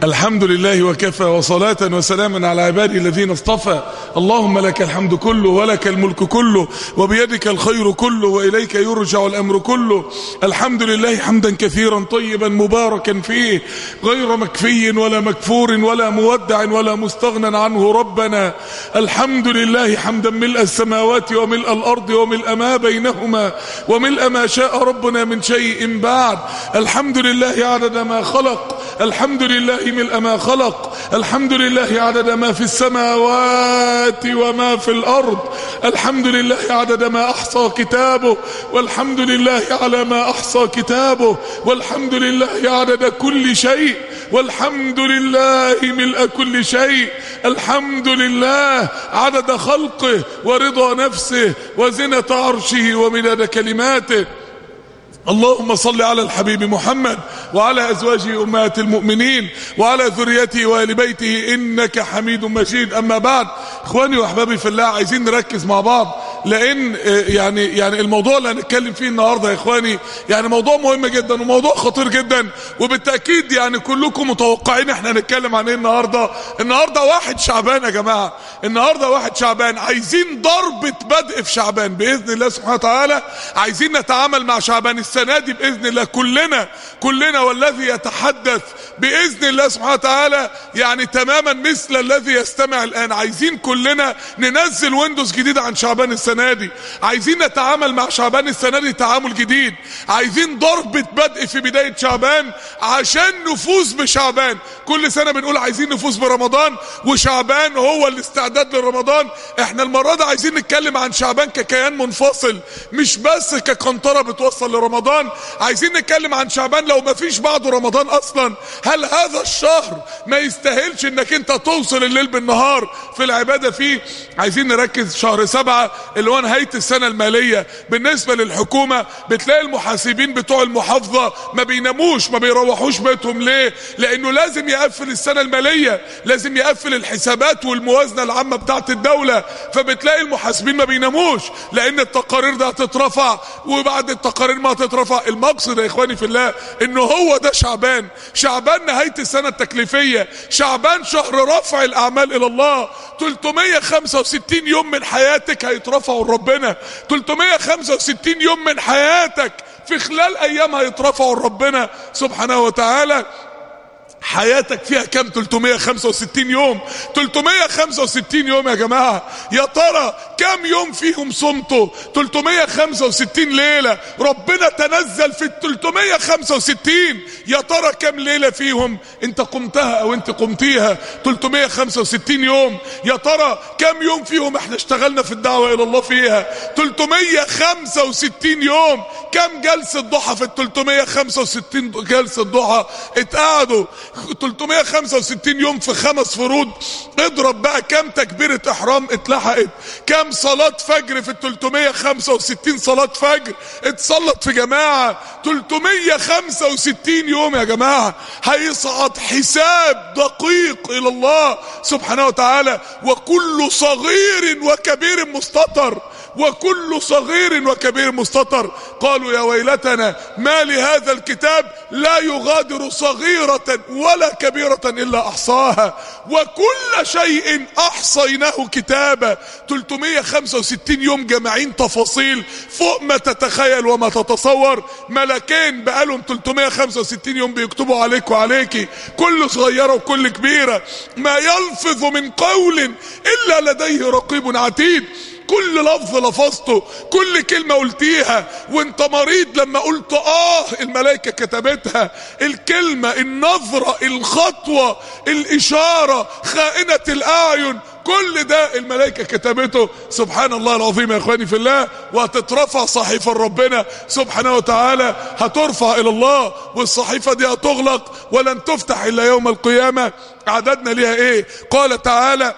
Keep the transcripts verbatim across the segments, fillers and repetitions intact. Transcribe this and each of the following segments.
الحمد لله وكفى وصلاة وسلاما على عبادي الذين اصطفى. اللهم لك الحمد كله ولك الملك كله وبيدك الخير كله وإليك يرجع الأمر كله. الحمد لله حمدا كثيرا طيبا مباركا فيه غير مكفي ولا مكفور ولا مودع ولا مستغنى عنه ربنا. الحمد لله حمدا ملء السماوات وملء الأرض وملء ما بينهما وملء ما شاء ربنا من شيء بعد. الحمد لله عدد ما خلق، الحمد لله ملء ما خلق، الحمد لله عدد ما في السماوات وما في الأرض، الحمد لله عدد ما أحصى كتابه، والحمد لله على ما أحصى كتابه، والحمد لله عدد كل شيء، والحمد لله ملء كل شيء، الحمد لله عدد خلقه ورضا نفسه وزنة عرشه ومداد كلماته. اللهم صل على الحبيب محمد وعلى أزواجه أمهات المؤمنين وعلى ذريته وآل بيته إنك حميد مجيد. أما بعد، إخواني وأحبابي في الله، عايزين نركز مع بعض، لأن يعني يعني الموضوع اللي هنتكلم فيه النهارده يا إخواني يعني موضوع مهم جدا وموضوع خطير جدا، وبالتأكيد يعني كلكم متوقعين احنا هنتكلم عن ايه النهارده. النهارده واحد شعبان يا جماعة، النهارده واحد شعبان، عايزين ضربة بدء في شعبان بإذن الله سبحانه وتعالى. عايزين نتعامل مع شعبان السنة دي بإذن الله كلنا كلنا والذي يتحدث بإذن الله سبحانه وتعالى يعني تماما مثل الذي يستمع الآن. عايزين كلنا ننزل ويندوز جديد عن شعبان السنة دي، عايزين نتعامل مع شعبان السنة دي تعامل جديد، عايزين ضربة بدء في بداية شعبان عشان نفوز بشعبان. كل سنة بنقول عايزين نفوز برمضان، وشعبان هو الاستعداد لرمضان. احنا المرة دي عايزين نتكلم عن شعبان ككيان منفصل، مش بس كقنطرة بتوصل لرمضان. عايزين نتكلم عن شعبان لو ما فيش بعده رمضان اصلا، هل هذا الشهر ما يستاهلش انك انت توصل الليل بالنهار في العبادة فيه؟ عايزين نركز شهر سبعة اللي هو نهاية السنة المالية بالنسبة للحكومة. بتلاقي المحاسبين بتوع المحافظة ما بيناموش ما بيروحوش بيتهم. ليه؟ لانه لازم يقفل السنة المالية، لازم يقفل الحسابات والموازنة العامة بتاعت الدولة. فبتلاقي المحاسبين ما بيناموش لان التقارير ده هتترفع، وبعد التقارير ما هتترفع. المقصد يا اخواني في الله انه هو ده شعبان. شعبان نهاية السنة التكليفية، شعبان شهر رفع الاعمال الى الله. ثلاثمائة وخمسة وستين يوم من حياتك هيترفعوا لربنا، ثلاثمائة وخمسة وستين يوم من حياتك في خلال ايام هيترفعوا لربنا سبحانه وتعالى. حياتك فيها كم؟ ثلاثمائة وخمسة وستين يوم. ثلاثمائة وخمسة وستين يوم يا جماعة، يا ترى كم يوم فيهم صمتوا؟ ثلاثمائة وخمسة وستين ليلة ربنا تنزل في ال ثلاثمائة وخمسة وستين، يا ترى كم ليلة فيهم انت قمتها او انت قمتيها؟ ثلاثمائة وخمسة وستين يوم. يا ترى كم يوم فيهم احنا اشتغلنا في الدعوة الى الله فيها؟ ثلاثمائة وخمسة وستين يوم. كم جلسة ضحى في ال ثلاثمائة وخمسة وستين جلسة ضحى اتقعدوا؟ ثلاثمائة وخمسة وستين يوم في خمس فروض. اضرب بقى كم تكبيرة احرام اتلحقت، كم صلاة فجر في ال ثلاثمائة وخمسة وستين صلاة فجر اتصلت في جماعة. ثلاثمائة وخمسة وستين يوم يا جماعة هيصعد حساب دقيق الى الله سبحانه وتعالى، وكل صغير وكبير مستتر، وكل صغير وكبير مستتر. قالوا يا ويلتنا ما لهذا الكتاب لا يغادر صغيرة ولا كبيرة إلا أحصاها وكل شيء أحصيناه كتابا. ثلاثمائة وخمسة وستين يوم جمعين تفاصيل فوق ما تتخيل وما تتصور. ملكين بقالهم ثلاثمائة وخمسة وستين يوم بيكتبوا عليك وعليكي، كل صغيرة وكل كبيرة. ما يلفظ من قول إلا لديه رقيب عتيد. كل لفظ لفظته، كل كلمة قلتيها وانت مريض لما قلت اه الملائكة كتبتها. الكلمة، النظرة، الخطوة، الاشارة، خائنة الاعين، كل ده الملائكة كتبته. سبحان الله العظيم يا اخواني في الله. وهتترفع صحيفة ربنا سبحانه وتعالى، هترفع الى الله، والصحيفة دي هتغلق ولن تفتح الا يوم القيامة. عددنا ليها ايه؟ قال تعالى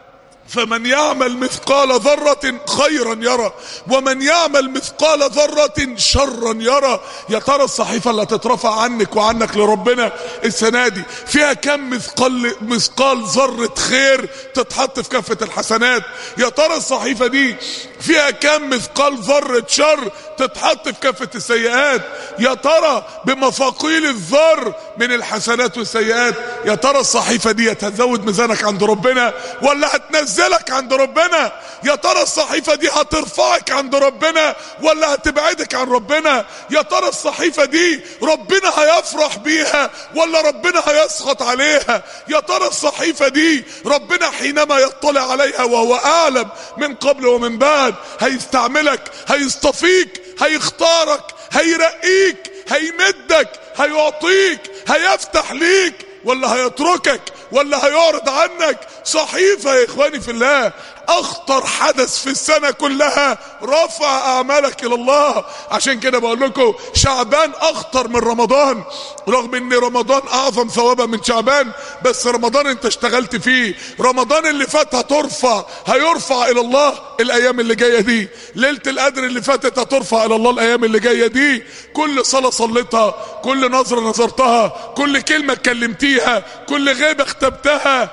فمن يعمل مثقال ذرة خيرا يرى ومن يعمل مثقال ذرة شرا يرى. يا ترى الصحيفة اللي هتترفع عنك وعنك لربنا السنة دي فيها كم مثقال مثقال ذرة خير تتحط في كفة الحسنات؟ يا ترى الصحيفة دي فيها كم مثقال ذرة شر تتحط في كفة السيئات؟ يا ترى بمثاقيل الذر من الحسنات والسيئات. يا ترى الصحيفة دي هتزود ميزانك عند ربنا ولا هتنزلك عند ربنا؟ يا ترى الصحيفة دي هترفعك عند ربنا ولا هتبعدك عن ربنا؟ يا ترى الصحيفة دي ربنا هيفرح بيها ولا ربنا هيسخط عليها؟ يا ترى الصحيفة دي ربنا حينما يطلع عليها وهو أعلم من قبل ومن بعد هيستعملك، هيصطفيك، هيختارك، هيرقيك، هيمدك، هيعطيك، هيفتح ليك، ولا هيتركك، ولا هيعرض عنك؟ صحيفة يا إخواني في الله، اخطر حدث في السنة كلها رفع اعمالك الى الله. عشان كده بقول لكم شعبان اخطر من رمضان، رغم ان رمضان اعظم ثوابا من شعبان، بس رمضان انت اشتغلت فيه. رمضان اللي فات هترفع، هيرفع الى الله الايام اللي جاية دي. ليلة القدر اللي فاتت هترفع الى الله الايام اللي جاية دي. كل صلاة صليتها، كل نظرة نظرتها، كل كلمة اتكلمتيها، كل غيبة اختبتها،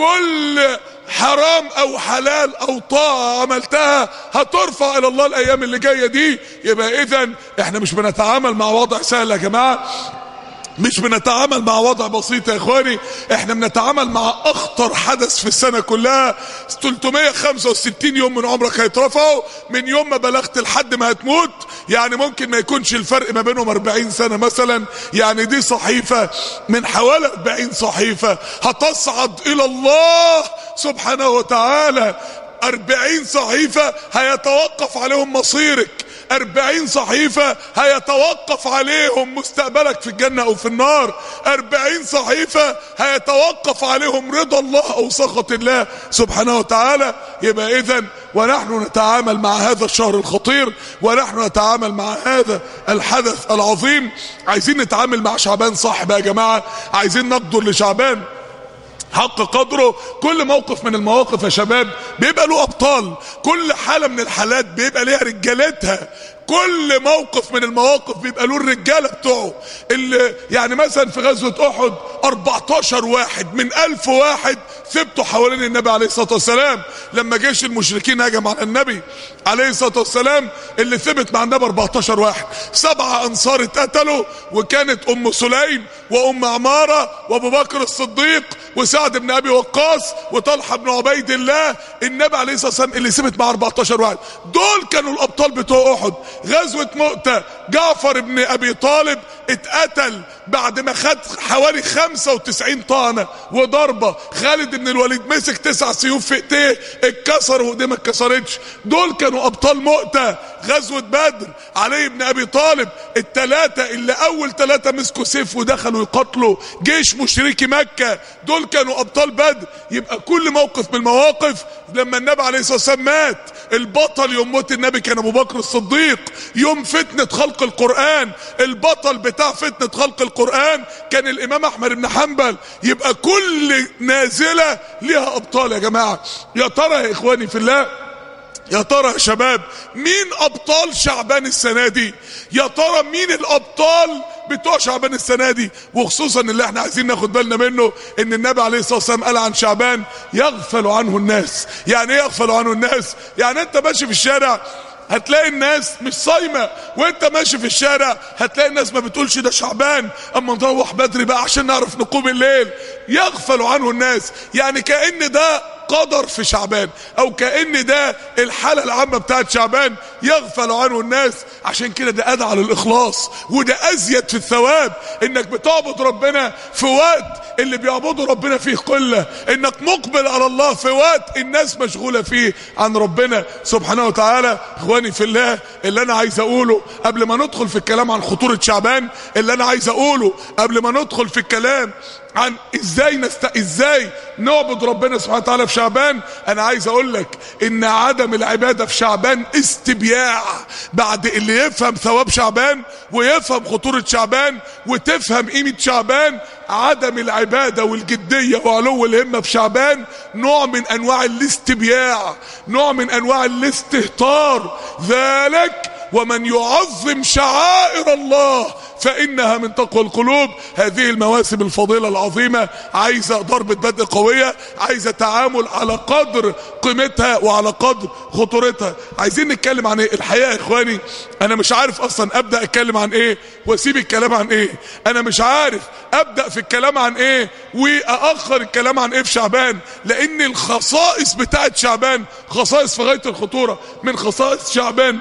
كل حرام او حلال او طاعة عملتها هترفع الى الله الايام اللي جاية دي. يبقى اذا احنا مش بنتعامل مع وضع سهل يا جماعة، مش بنتعامل مع وضع بسيط يا اخواني، احنا بنتعامل مع اخطر حدث في السنة كلها. ثلاثمائة وخمسة وستين يوم من عمرك هيترفعوا من يوم ما بلغت لحد ما هتموت. يعني ممكن ما يكونش الفرق ما بينهم أربعين سنة مثلا. يعني دي صحيفة من حوالي أربعين صحيفة هتصعد الى الله سبحانه وتعالى. أربعين صحيفة هيتوقف عليهم مصيرك، أربعين صحيفة هيتوقف عليهم مستقبلك في الجنة او في النار، أربعين صحيفة هيتوقف عليهم رضا الله او سخط الله سبحانه وتعالى. يبقى اذا ونحن نتعامل مع هذا الشهر الخطير، ونحن نتعامل مع هذا الحدث العظيم. عايزين نتعامل مع شعبان صح بقى يا جماعة، عايزين نقدر لشعبان حق قدره. كل موقف من المواقف يا شباب بيبقى له ابطال، كل حالة من الحالات بيبقى ليها رجالتها، كل موقف من المواقف بيبقى له الرجاله بتوعه. اللي يعني مثلا في غزوه احد أربعتاشر واحد من ألف واحد ثبتوا حوالين النبي عليه الصلاه والسلام. لما جيش المشركين هجم على النبي عليه الصلاه والسلام اللي ثبت مع النبي أربعتاشر واحد، سبعه انصار اتقتلوا، وكانت ام سليم وام عماره وابو بكر الصديق وسعد بن ابي وقاص وطلحه بن عبيد الله. النبي عليه الصلاه والسلام اللي ثبت مع أربعتاشر واحد دول كانوا الابطال بتوع احد. غزوة مؤتة جعفر بن ابي طالب اتقتل بعد ما خد حوالي خمسة وتسعين طعنة وضربة. خالد بن الوليد مسك تسع سيوف في ايديه اتكسر وايديه ما اتكسرتش. دول كانوا ابطال مؤتة. غزوة بدر علي بن ابي طالب التلاتة اللي اول تلاتة مسكوا سيف ودخلوا يقتلوا جيش مشركي مكة، دول كانوا ابطال بدر. يبقى كل موقف من المواقف لما النبي عليه الصلاة والسلام مات، البطل يوم موت النبي كان ابو بكر الصديق. يوم فتنة خلق القرآن البطل بتاع فتنة خلق القرآن كان الامام احمد بن حنبل. يبقى كل نازلة ليها ابطال يا جماعة. يا ترى يا اخواني في الله، يا ترى يا شباب مين ابطال شعبان السنة دي؟ يا ترى مين الابطال بتوع شعبان السنة دي؟ وخصوصا اللي احنا عايزين ناخد بالنا منه ان النبي عليه الصلاة والسلام قال عن شعبان يغفل عنه الناس. يعني ايه يغفل عنه الناس؟ يعني انت ماشي في الشارع هتلاقي الناس مش صايمة، وانت ماشي في الشارع هتلاقي الناس ما بتقولش ده شعبان، اما نروح بدري بقى عشان نعرف نقوم الليل. يغفل عنه الناس، يعني كأن ده قدر في شعبان، او كأن ده الحالة العامة بتاعت شعبان يغفل عنه الناس. عشان كده ده ادعى للاخلاص، وده ازيد في الثواب، انك بتعبد ربنا في وقت اللي بيعبدوا ربنا فيه قلة، انك مقبل على الله في وقت الناس مشغولة فيه عن ربنا سبحانه وتعالى. اخواني في الله، اللي انا عايز اقوله قبل ما ندخل في الكلام عن خطورة شعبان، اللي انا عايز اقوله قبل ما ندخل في الكلام عن ازاي نست... ازاي نعبد ربنا سبحانه وتعالى في شعبان، انا عايز اقول لك ان عدم العبادة في شعبان استبياع. بعد اللي يفهم ثواب شعبان ويفهم خطورة شعبان وتفهم قيمة شعبان، عدم العبادة والجدية وعلو الهمة في شعبان نوع من انواع الاستبياع، نوع من انواع الاستهتار. ذلك ومن يعظم شعائر الله فإنها من تقوى القلوب. هذه المواسم الفضيلة العظيمة عايزة ضربة بدء قوية، عايزة تعامل على قدر قيمتها وعلى قدر خطورتها. عايزين نتكلم عن ايه الحقيقة يا اخواني؟ انا مش عارف اصلا ابدأ اتكلم عن ايه واسيب الكلام عن ايه. انا مش عارف ابدأ في الكلام عن ايه واخر الكلام عن ايه في شعبان، لان الخصائص بتاعت شعبان خصائص في غاية الخطورة. من خصائص شعبان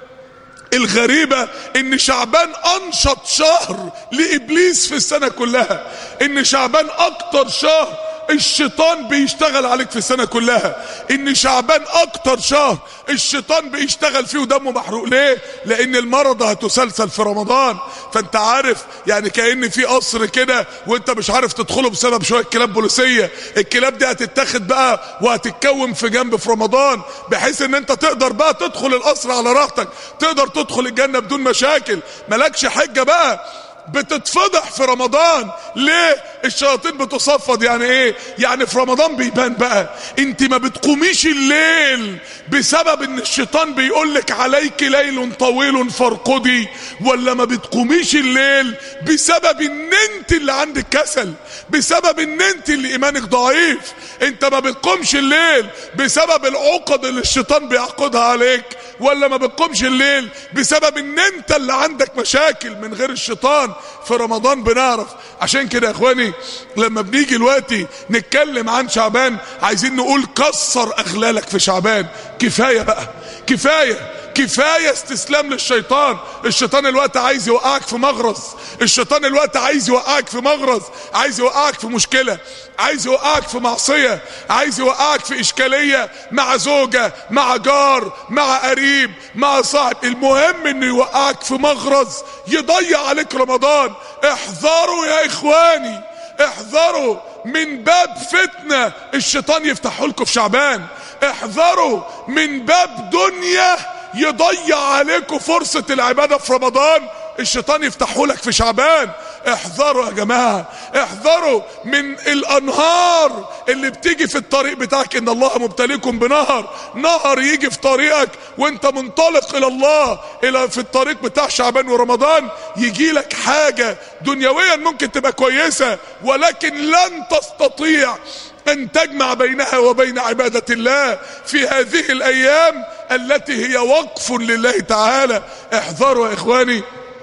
الغريبة ان شعبان انشط شهر لابليس في السنة كلها، ان شعبان اكتر شهر الشيطان بيشتغل عليك في السنة كلها، ان شعبان اكتر شهر الشيطان بيشتغل فيه ودمه محروق. ليه؟ لان المرضى هتسلسل في رمضان. فانت عارف يعني كأن في قصر كده وانت مش عارف تدخله بسبب شوية كلاب بوليسية. الكلاب دي هتتاخد بقى وهتتكون في جنب في رمضان، بحيث ان انت تقدر بقى تدخل القصر على راحتك، تقدر تدخل الجنة بدون مشاكل، ملكش حجة بقى. بتتفضح في رمضان. ليه؟ الشياطين بتصفد. يعني ايه؟ يعني في رمضان بيبان بقى انت ما بتقوميش الليل بسبب ان الشيطان بيقولك عليك ليل طويل فارقدي، ولا ما بتقوميش الليل بسبب ان انت اللي عندك كسل، بسبب ان انت اللي ايمانك ضعيف. انت ما بتقومش الليل بسبب العقد اللي الشيطان بيعقدها عليك، ولا ما بتقومش الليل بسبب ان انت اللي عندك مشاكل من غير الشيطان. في رمضان بنعرف. عشان كده يا اخواني لما بنيجي دلوقتي نتكلم عن شعبان عايزين نقول كسر اغلالك في شعبان. كفاية بقى، كفاية كفاية استسلام للشيطان. الشيطان الوقت عايز يوقعك في مغرز، الشيطان الوقت عايز يوقعك في مغرز، عايز يوقعك في مشكلة، عايز يوقعك في معصية، عايز يوقعك في اشكالية مع زوجة، مع جار، مع قريب، مع صاحب. المهم انه يوقعك في مغرز يضيع عليك رمضان. احذروا يا اخواني، احذروا من باب فتنة الشيطان يفتحه لكم في شعبان. احذروا من باب دنيا يضيع عليكم فرصة العبادة في رمضان الشيطان يفتحه لك في شعبان. احذروا يا جماعة، احذروا من الانهار اللي بتيجي في الطريق بتاعك. ان الله مبتليكم بنهر، نهر يجي في طريقك وانت منطلق الى الله الى في الطريق بتاع شعبان ورمضان، يجي لك حاجة دنيويا ممكن تبقى كويسة ولكن لن تستطيع ان تجمع بينها وبين عبادة الله في هذه الايام التي هي وقف لله تعالى. احذروا يا اخواني،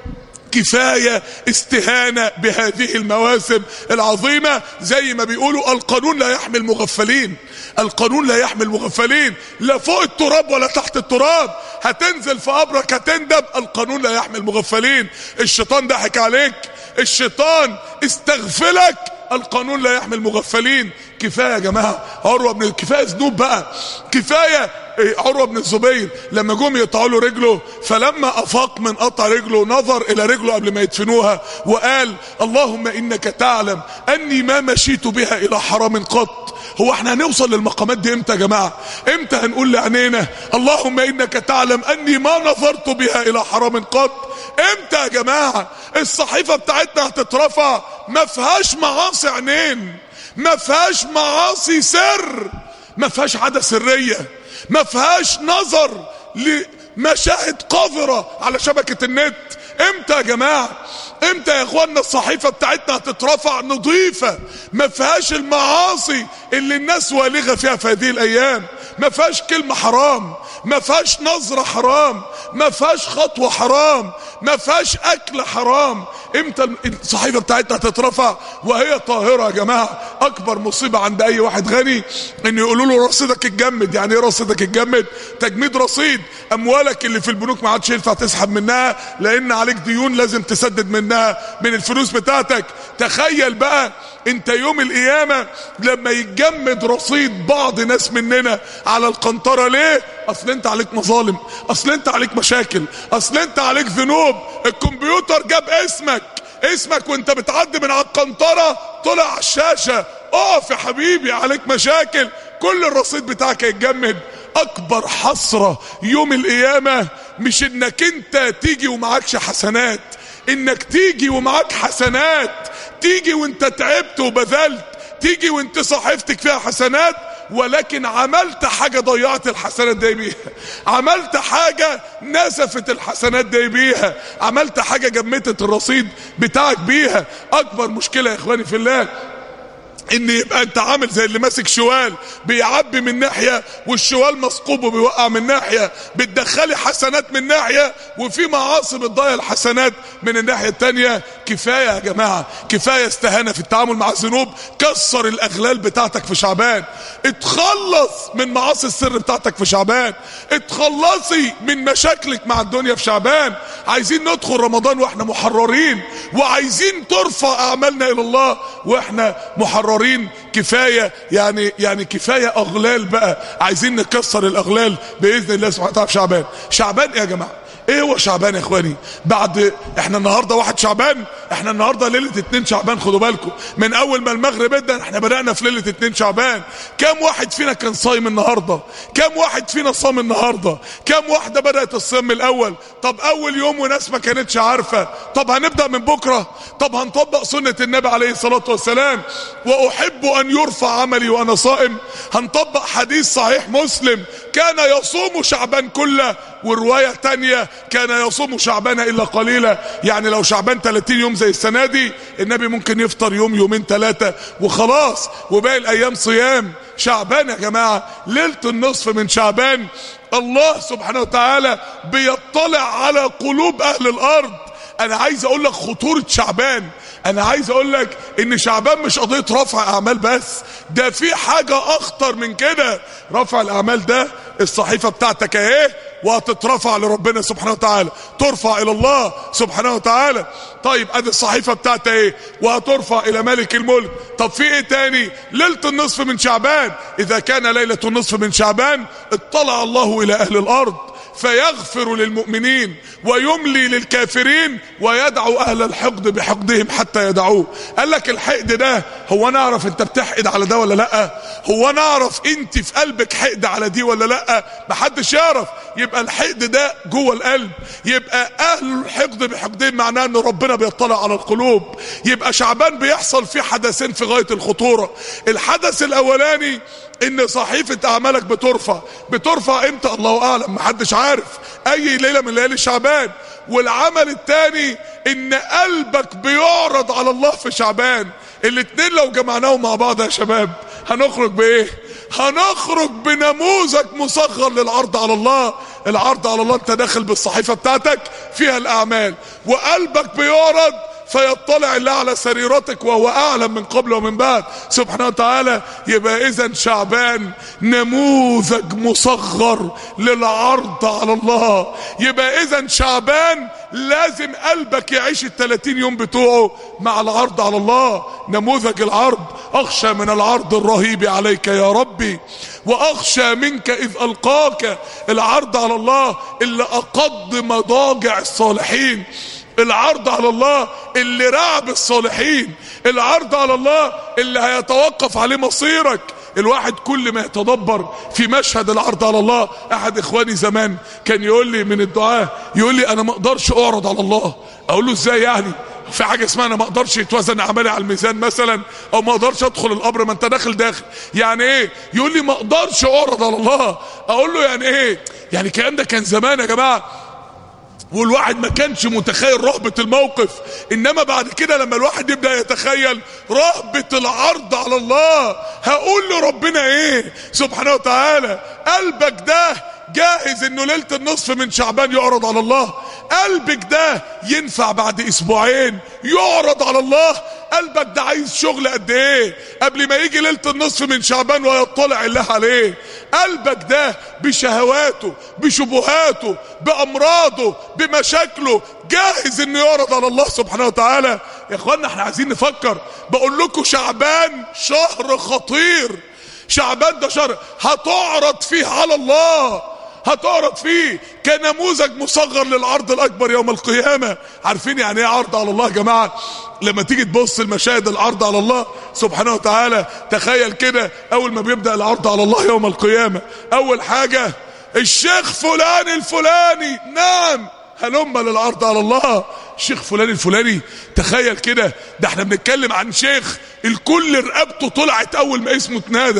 كفاية استهانة بهذه المواسم العظيمة. زي ما بيقولوا القانون لا يحمي المغفلين، القانون لا يحمي المغفلين، لا فوق التراب ولا تحت التراب. هتنزل في قبرك هتندم. القانون لا يحمي المغفلين. الشيطان ضحك عليك، الشيطان استغفلك، القانون لا يحمي المغفلين. كفاية يا جماعة. عروة بن كفاية ذنوب بقى، كفاية. عروة بن الزبير لما جم يقطعوا له رجله، فلما افاق من قطع رجله نظر الى رجله قبل ما يدفنوها وقال اللهم انك تعلم اني ما مشيت بها الى حرام قط. هو احنا هنوصل للمقامات دي امتى يا جماعة؟ امتى هنقول لعينينا اللهم انك تعلم اني ما نظرت بها الى حرام قط؟ امتى يا جماعة؟ الصحيفة بتاعتنا هتترفع ما فيهاش معاصي عينين، ما فيهاش معاصي سر، ما فيهاش عادة سرية، ما فيهاش نظر لمشاهد قذرة على شبكة النت. امتى يا جماعة؟ امتى يا اخوانا الصحيفة بتاعتنا هتترفع نظيفة ما فيهاش المعاصي اللي الناس والغة فيها في هذه الايام؟ ما فيهاش كلمة حرام، ما فيهاش نظرة حرام، ما فيهاش خطوة حرام، ما فيهاش اكل حرام. امتى الصحيفة بتاعتنا هتترفع وهي طاهرة يا جماعة؟ اكبر مصيبة عند اي واحد غني ان يقولوا له رصيدك اتجمد. يعني ايه رصيدك اتجمد؟ تجميد رصيد. اموالك اللي في البنوك ما عادش ينفع تسحب منها لان عليك ديون لازم تسدد منها من الفلوس بتاعتك. تخيل بقى انت يوم القيامة لما يتجمد رصيد بعض ناس مننا على القنطرة. ليه؟ اصل انت عليك مظالم، اصل انت عليك مشاكل، اصل انت عليك ذنوب. الكمبيوتر جاب اسمك اسمك وانت بتعدي من على القنطرة طلع على الشاشة. اقف يا حبيبي عليك مشاكل، كل الرصيد بتاعك هيتجمد. اكبر حسرة يوم القيامة مش انك انت تيجي ومعكش حسنات، انك تيجي ومعاك حسنات، تيجي وانت تعبت وبذلت، تيجي وانت صحيفتك فيها حسنات ولكن عملت حاجة ضيعت الحسنات دي بيها، عملت حاجة نسفت الحسنات دي بيها، عملت حاجة جمدت الرصيد بتاعك بيها. اكبر مشكلة يا اخواني في الله ان يبقى انت عامل زي اللي ماسك شوال بيعبي من ناحية والشوال مثقوب وبيوقع من ناحية، بتدخلي حسنات من ناحية وفي معاصي بتضيع الحسنات من الناحية التانية. كفاية يا جماعة، كفاية استهانة في التعامل مع الذنوب. كسر الاغلال بتاعتك في شعبان، اتخلص من معاصي السر بتاعتك في شعبان، اتخلصي من مشاكلك مع الدنيا في شعبان. عايزين ندخل رمضان واحنا محررين، وعايزين ترفع اعمالنا الى الله واحنا محررين. كفاية يعني يعني كفاية اغلال بقى، عايزين نكسر الاغلال باذن الله سبحانه وتعالى في شعبان. شعبان يا جماعة ايه هو شعبان يا اخواني؟ بعد احنا النهاردة واحد شعبان، احنا النهاردة ليلة اتنين شعبان. خدوا بالكم من اول ما المغرب ادى احنا بدأنا في ليلة اتنين شعبان. كم واحد فينا كان صايم النهاردة؟ كم واحد فينا صام النهاردة؟ كم واحدة بدأت الصيام الاول؟ طب اول يوم وناس ما كانتش عارفة. طب هنبدأ من بكرة؟ طب هنطبق سنة النبي عليه الصلاة والسلام واحب ان يرفع عملي وانا صائم. هنطبق حديث صحيح مسلم كان يصوم شعبان كله، والرواية تانية كان يصوم شعبان الا قليلا. يعني لو شعبان ثلاثين يوم زي السنة دي النبي ممكن يفطر يوم يومين ثلاثة وخلاص، وباقي الايام صيام. شعبان يا جماعة ليلة النصف من شعبان الله سبحانه وتعالى بيطلع على قلوب اهل الارض. انا عايز اقول لك خطورة شعبان، انا عايز اقول لك ان شعبان مش قضية رفع اعمال بس، ده في حاجة اخطر من كده. رفع الاعمال ده الصحيفة بتاعتك اهي وهتترفع لربنا سبحانه وتعالى، ترفع الى الله سبحانه وتعالى. طيب ادي الصحيفة بتاعتها ايه وهترفع الى ملك الملك. طب في ايه تاني؟ ليلة النصف من شعبان، اذا كان ليلة النصف من شعبان اطلع الله الى اهل الارض فيغفر للمؤمنين ويملي للكافرين ويدعو اهل الحقد بحقدهم حتى يدعوه. قال لك الحقد ده هو نعرف انت بتحقد على ده ولا لا؟ هو نعرف انت في قلبك حقد على دي ولا لا؟ محدش يعرف. يبقى الحقد ده جوه القلب، يبقى اهل الحقد بحقدهم معناه ان ربنا بيطلع على القلوب. يبقى شعبان بيحصل فيه حدثين في غاية الخطورة. الحدث الاولاني ان صحيفة اعمالك بترفع. بترفع امتى؟ الله اعلم، محدش عارف، اي ليلة من ليالي شعبان. والعمل الثاني ان قلبك بيعرض على الله في شعبان. الاتنين لو جمعناهم مع بعض يا شباب هنخرج بايه؟ هنخرج بنموذج مصغر للعرض على الله. العرض على الله انت داخل بالصحيفة بتاعتك فيها الاعمال وقلبك بيعرض فيطلع الله على سريرتك وهو اعلم من قبل ومن بعد سبحانه وتعالى. يبقى اذا شعبان نموذج مصغر للعرض على الله. يبقى اذا شعبان لازم قلبك يعيش الثلاثين يوم بتوعه مع العرض على الله. نموذج العرض: اخشى من العرض الرهيب عليك يا ربي واخشى منك اذ القاك. العرض على الله اللي اقض مضاجع الصالحين، العرض على الله اللي رعب الصالحين، العرض على الله اللي هيتوقف عليه مصيرك. الواحد كل ما يتدبر في مشهد العرض على الله. احد اخواني زمان كان يقول لي من الدعاة، يقول لي انا ما اقدرش اعرض على الله. اقول له ازاي يعني؟ في حاجة اسمها انا ما اقدرش يتوزن اعمالي على الميزان مثلا، او ما اقدرش ادخل القبر؟ ما انت داخل داخل يعني ايه؟ يقول لي ما اقدرش اعرض على الله. اقول له يعني ايه؟ يعني الكلام ده كان زمان يا جماعة، والواحد ما كانش متخيل رهبة الموقف. انما بعد كده لما الواحد يبدأ يتخيل رهبة العرض على الله، هقول لربنا ايه سبحانه وتعالى؟ قلبك ده جاهز انه ليلة النصف من شعبان يعرض على الله؟ قلبك ده ينفع بعد اسبوعين يعرض على الله؟ قلبك ده عايز شغل قد ايه قبل ما يجي ليلة النصف من شعبان ويطلع الله عليه؟ قلبك ده بشهواته بشبهاته بامراضه بمشاكله جاهز انه يعرض على الله سبحانه وتعالى؟ يا اخوانا احنا عايزين نفكر. بقول لكم شعبان شهر خطير. شعبان ده شهر هتعرض فيه على الله، هتعرض فيه كنموذج مصغر للعرض الاكبر يوم القيامة. عارفين يعني ايه عرض على الله يا جماعة؟ لما تيجي تبص المشاهد العرض على الله سبحانه وتعالى، تخيل كده اول ما بيبدأ العرض على الله يوم القيامة، اول حاجة الشيخ فلان الفلاني، نعم هلم للعرض على الله. الشيخ فلان الفلاني، تخيل كده، ده احنا بنتكلم عن شيخ الكل رقبته طلعت اول ما اسمه اتنادى،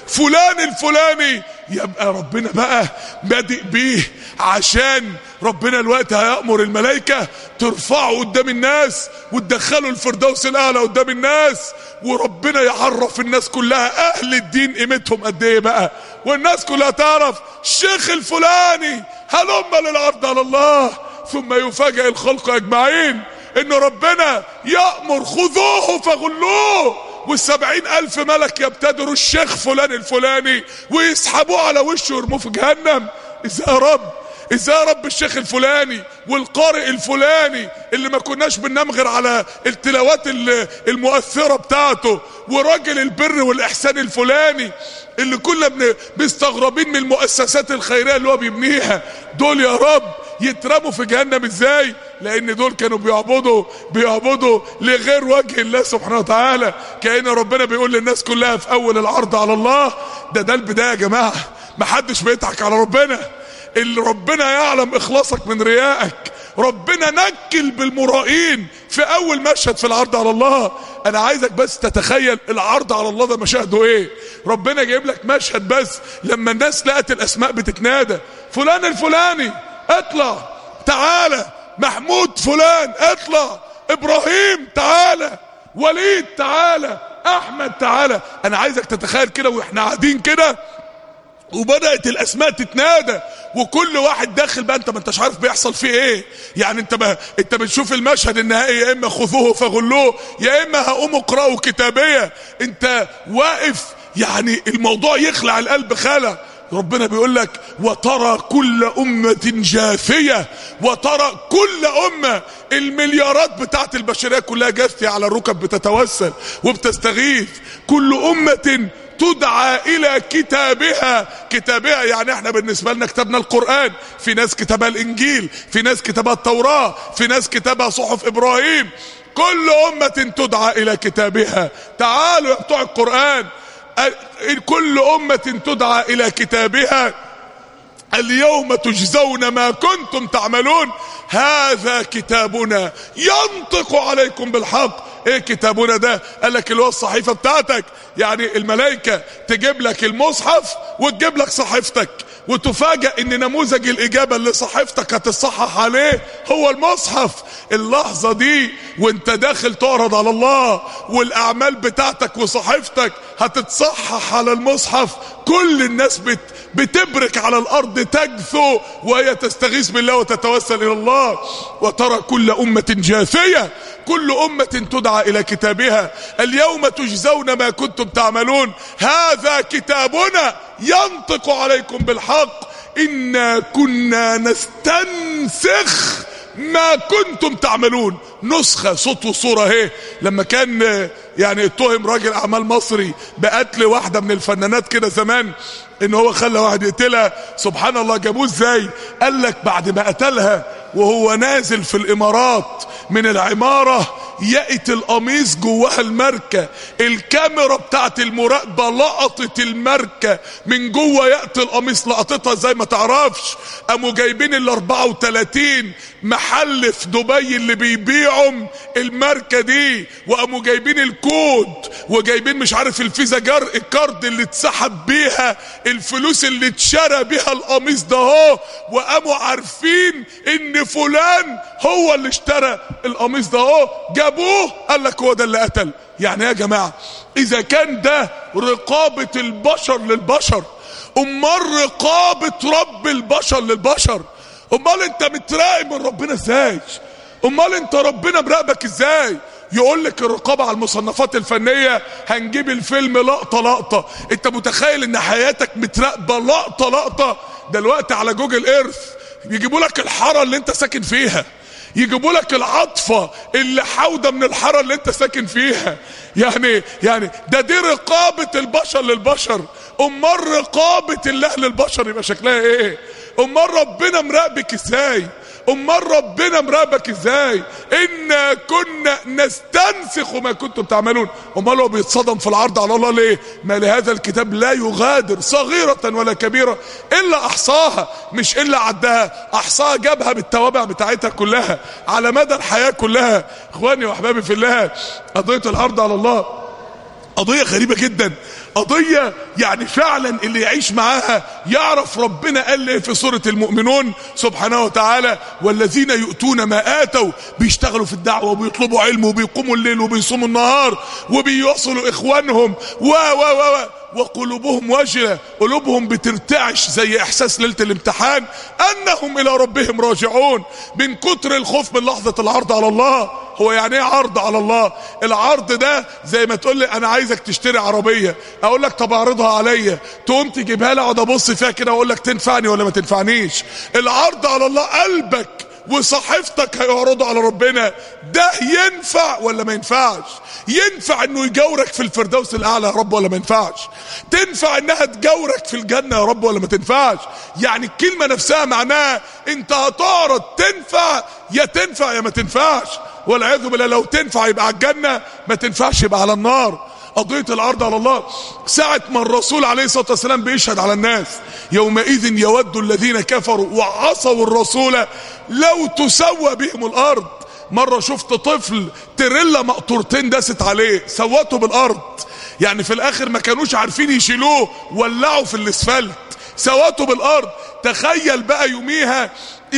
فلان الفلاني، يبقى ربنا بقى بادئ بيه، عشان ربنا الوقت هيأمر الملائكة ترفعوا قدام الناس وتدخلوا الفردوس الأعلى قدام الناس، وربنا يعرف الناس كلها أهل الدين قيمتهم قد ايه بقى، والناس كلها تعرف الشيخ الفلاني هلم للعرض على الله. ثم يفاجئ الخلق أجمعين إن ربنا يأمر خذوه فغلوه، والسبعين ألف ملك يبتدروا الشيخ فلان الفلاني ويسحبوه على وشه ويرموه في جهنم. إزاي يا رب؟ إزاي يا رب الشيخ الفلاني والقارئ الفلاني اللي ما كناش بننام غير على التلاوات المؤثرة بتاعته، وراجل البر والإحسان الفلاني اللي كنا مستغربين من المؤسسات الخيرية اللي هو بيبنيها، دول يا رب يترموا في جهنم ازاي؟ لان دول كانوا بيعبدوا بيعبدوا لغير وجه الله سبحانه وتعالى. كأن ربنا بيقول للناس كلها في اول العرض على الله، ده ده البداية يا جماعة، محدش بيضحك على ربنا، اللي ربنا يعلم اخلاصك من ريائك. ربنا نكل بالمرائين في اول مشهد في العرض على الله. انا عايزك بس تتخيل العرض على الله ده مشاهده ايه. ربنا جايب لك مشهد بس لما الناس لقت الاسماء بتتنادى، فلان الفلاني اطلع تعالى، محمود فلان اطلع، ابراهيم تعالى، وليد تعالى، احمد تعالى. انا عايزك تتخيل كده واحنا قاعدين كده وبدأت الاسماء تتنادى، وكل واحد داخل بقى انت ما انتش عارف بيحصل فيه ايه. يعني انت ما انت بتشوف المشهد النهائي، يا اما خذوه فغلوه، يا اما هقوموا اقرأوا كتابية. انت واقف يعني الموضوع يخلع القلب خلع. ربنا بيقول لك وترى كل أمة جاثية، وترى كل أمة، المليارات بتاعت البشرية كلها جاثية على الركب بتتوسل وبتستغيث. كل أمة تدعى إلى كتابها. كتابها يعني احنا بالنسبة لنا كتابنا القرآن، في ناس كتابها الإنجيل، في ناس كتابها التوراة، في ناس كتابها صحف إبراهيم. كل أمة تدعى إلى كتابها. تعالوا يا بتوع القرآن، كل أمة تدعى إلى كتابها اليوم تجزون ما كنتم تعملون، هذا كتابنا ينطق عليكم بالحق. ايه كتابنا ده؟ قال لك اللي هو الصحيفة بتاعتك. يعني الملائكة تجيب لك المصحف وتجيب لك صحيفتك، وتفاجأ ان نموذج الاجابة اللي صحيفتك هتصحح عليه هو المصحف. اللحظة دي وانت داخل تعرض على الله والاعمال بتاعتك وصحيفتك هتتصحح على المصحف، كل الناس بت بتبرك على الارض تجثو وهي تستغيث بالله وتتوسل الى الله. وترى كل امة جاثية، كل امة تدعى الى كتابها اليوم تجزون ما كنتم تعملون، هذا كتابنا ينطق عليكم بالحق إنا كنا نستنسخ ما كنتم تعملون. نسخة صوت وصورة اهي. لما كان يعني اتهم راجل اعمال مصري بقتل واحدة من الفنانات كده زمان، ان هو خلى واحد يقتلها، سبحان الله جابوه ازاي؟ قال لك بعد ما قتلها وهو نازل في الامارات من العمارة يقت القميص جواها الماركة، الكاميرا بتاعت المراقبة لقطت الماركة من جوه يقت القميص، لقطتها ازاي ما تعرفش. قاموا جايبين ال اربعة وتلاتين محل في دبي اللي بيبيعوا الماركة دي، وقاموا جايبين الكود، وجايبين مش عارف الفيزا جار الكارد اللي اتسحب بيها الفلوس اللي اتشرى بيها القميص ده اهو، وقاموا عارفين ان فلان هو اللي اشترى القميص ده اهو، جابوه قال لك هو ده اللي قتل. يعني يا جماعة اذا كان ده رقابة البشر للبشر، امال رقابة رب البشر للبشر، امال انت متراقب من ربنا ازاي؟ امال انت ربنا مراقبك ازاي؟ يقول لك الرقابة على المصنفات الفنية هنجيب الفيلم لقطة لقطة. انت متخيل ان حياتك متراقبة لقطة لقطة؟ دلوقتي على جوجل ايرث يجيبوا لك الحارة اللي انت ساكن فيها، يجيبوا لك العطفة اللي حودة من الحارة اللي انت ساكن فيها. يعني يعني ده دي رقابة البشر للبشر. امال رقابة الله للبشر يبقى شكلها ايه؟ امال ربنا مراقبك ازاي؟ امال ربنا مراقبك ازاي؟ إنا كنا نستنسخ ما كنتم تعملون. امال هو بيتصدم في العرض على الله ليه؟ ما لهذا الكتاب لا يغادر صغيرة ولا كبيرة الا احصاها، مش الا عدها، احصاها جابها بالتوابع بتاعتها كلها على مدى الحياة كلها. اخواني واحبابي في الله، قضية العرض على الله قضية غريبة جدا. قضية يعني فعلا اللي يعيش معاها يعرف ربنا قال ايه في سورة المؤمنون سبحانه وتعالى: والذين يؤتون ما آتوا، بيشتغلوا في الدعوة وبيطلبوا علم وبيقوموا الليل وبيصوموا النهار وبيوصلوا اخوانهم و و و وقلوبهم وجلة، قلوبهم بترتعش زي احساس ليلة الامتحان انهم الى ربهم راجعون، من كتر الخوف من لحظة العرض على الله. هو يعني ايه عرض على الله؟ العرض ده زي ما تقول لي انا عايزك تشتري عربية، اقول لك طب اعرضها عليا، تقوم تجيبها لي اقعد ابص فيها كده واقول لك تنفعني ولا ما تنفعنيش. العرض على الله قلبك وصحيفتك هيعرضوا على ربنا، ده ينفع ولا ما ينفعش؟ ينفع انه يجاورك في الفردوس الاعلى يا رب ولا ما ينفعش؟ تنفع انها تجاورك في الجنة يا رب ولا ما تنفعش؟ يعني الكلمة نفسها معناها انت هتعرض، تنفع يا تنفع يا ما تنفعش. والعياذ بالله لو تنفع يبقى على الجنة، ما تنفعش يبقى على النار. قضية العرض على الله ساعة ما الرسول عليه الصلاة والسلام بيشهد على الناس: يومئذ يود الذين كفروا وعصوا الرسول لو تسوى بهم الارض. مرة شفت طفل تريلا مقطورتين داست عليه سوته بالارض، يعني في الاخر ما كانوش عارفين يشيلوه، ولعوا في الاسفلت سوته بالارض. تخيل بقى يوميها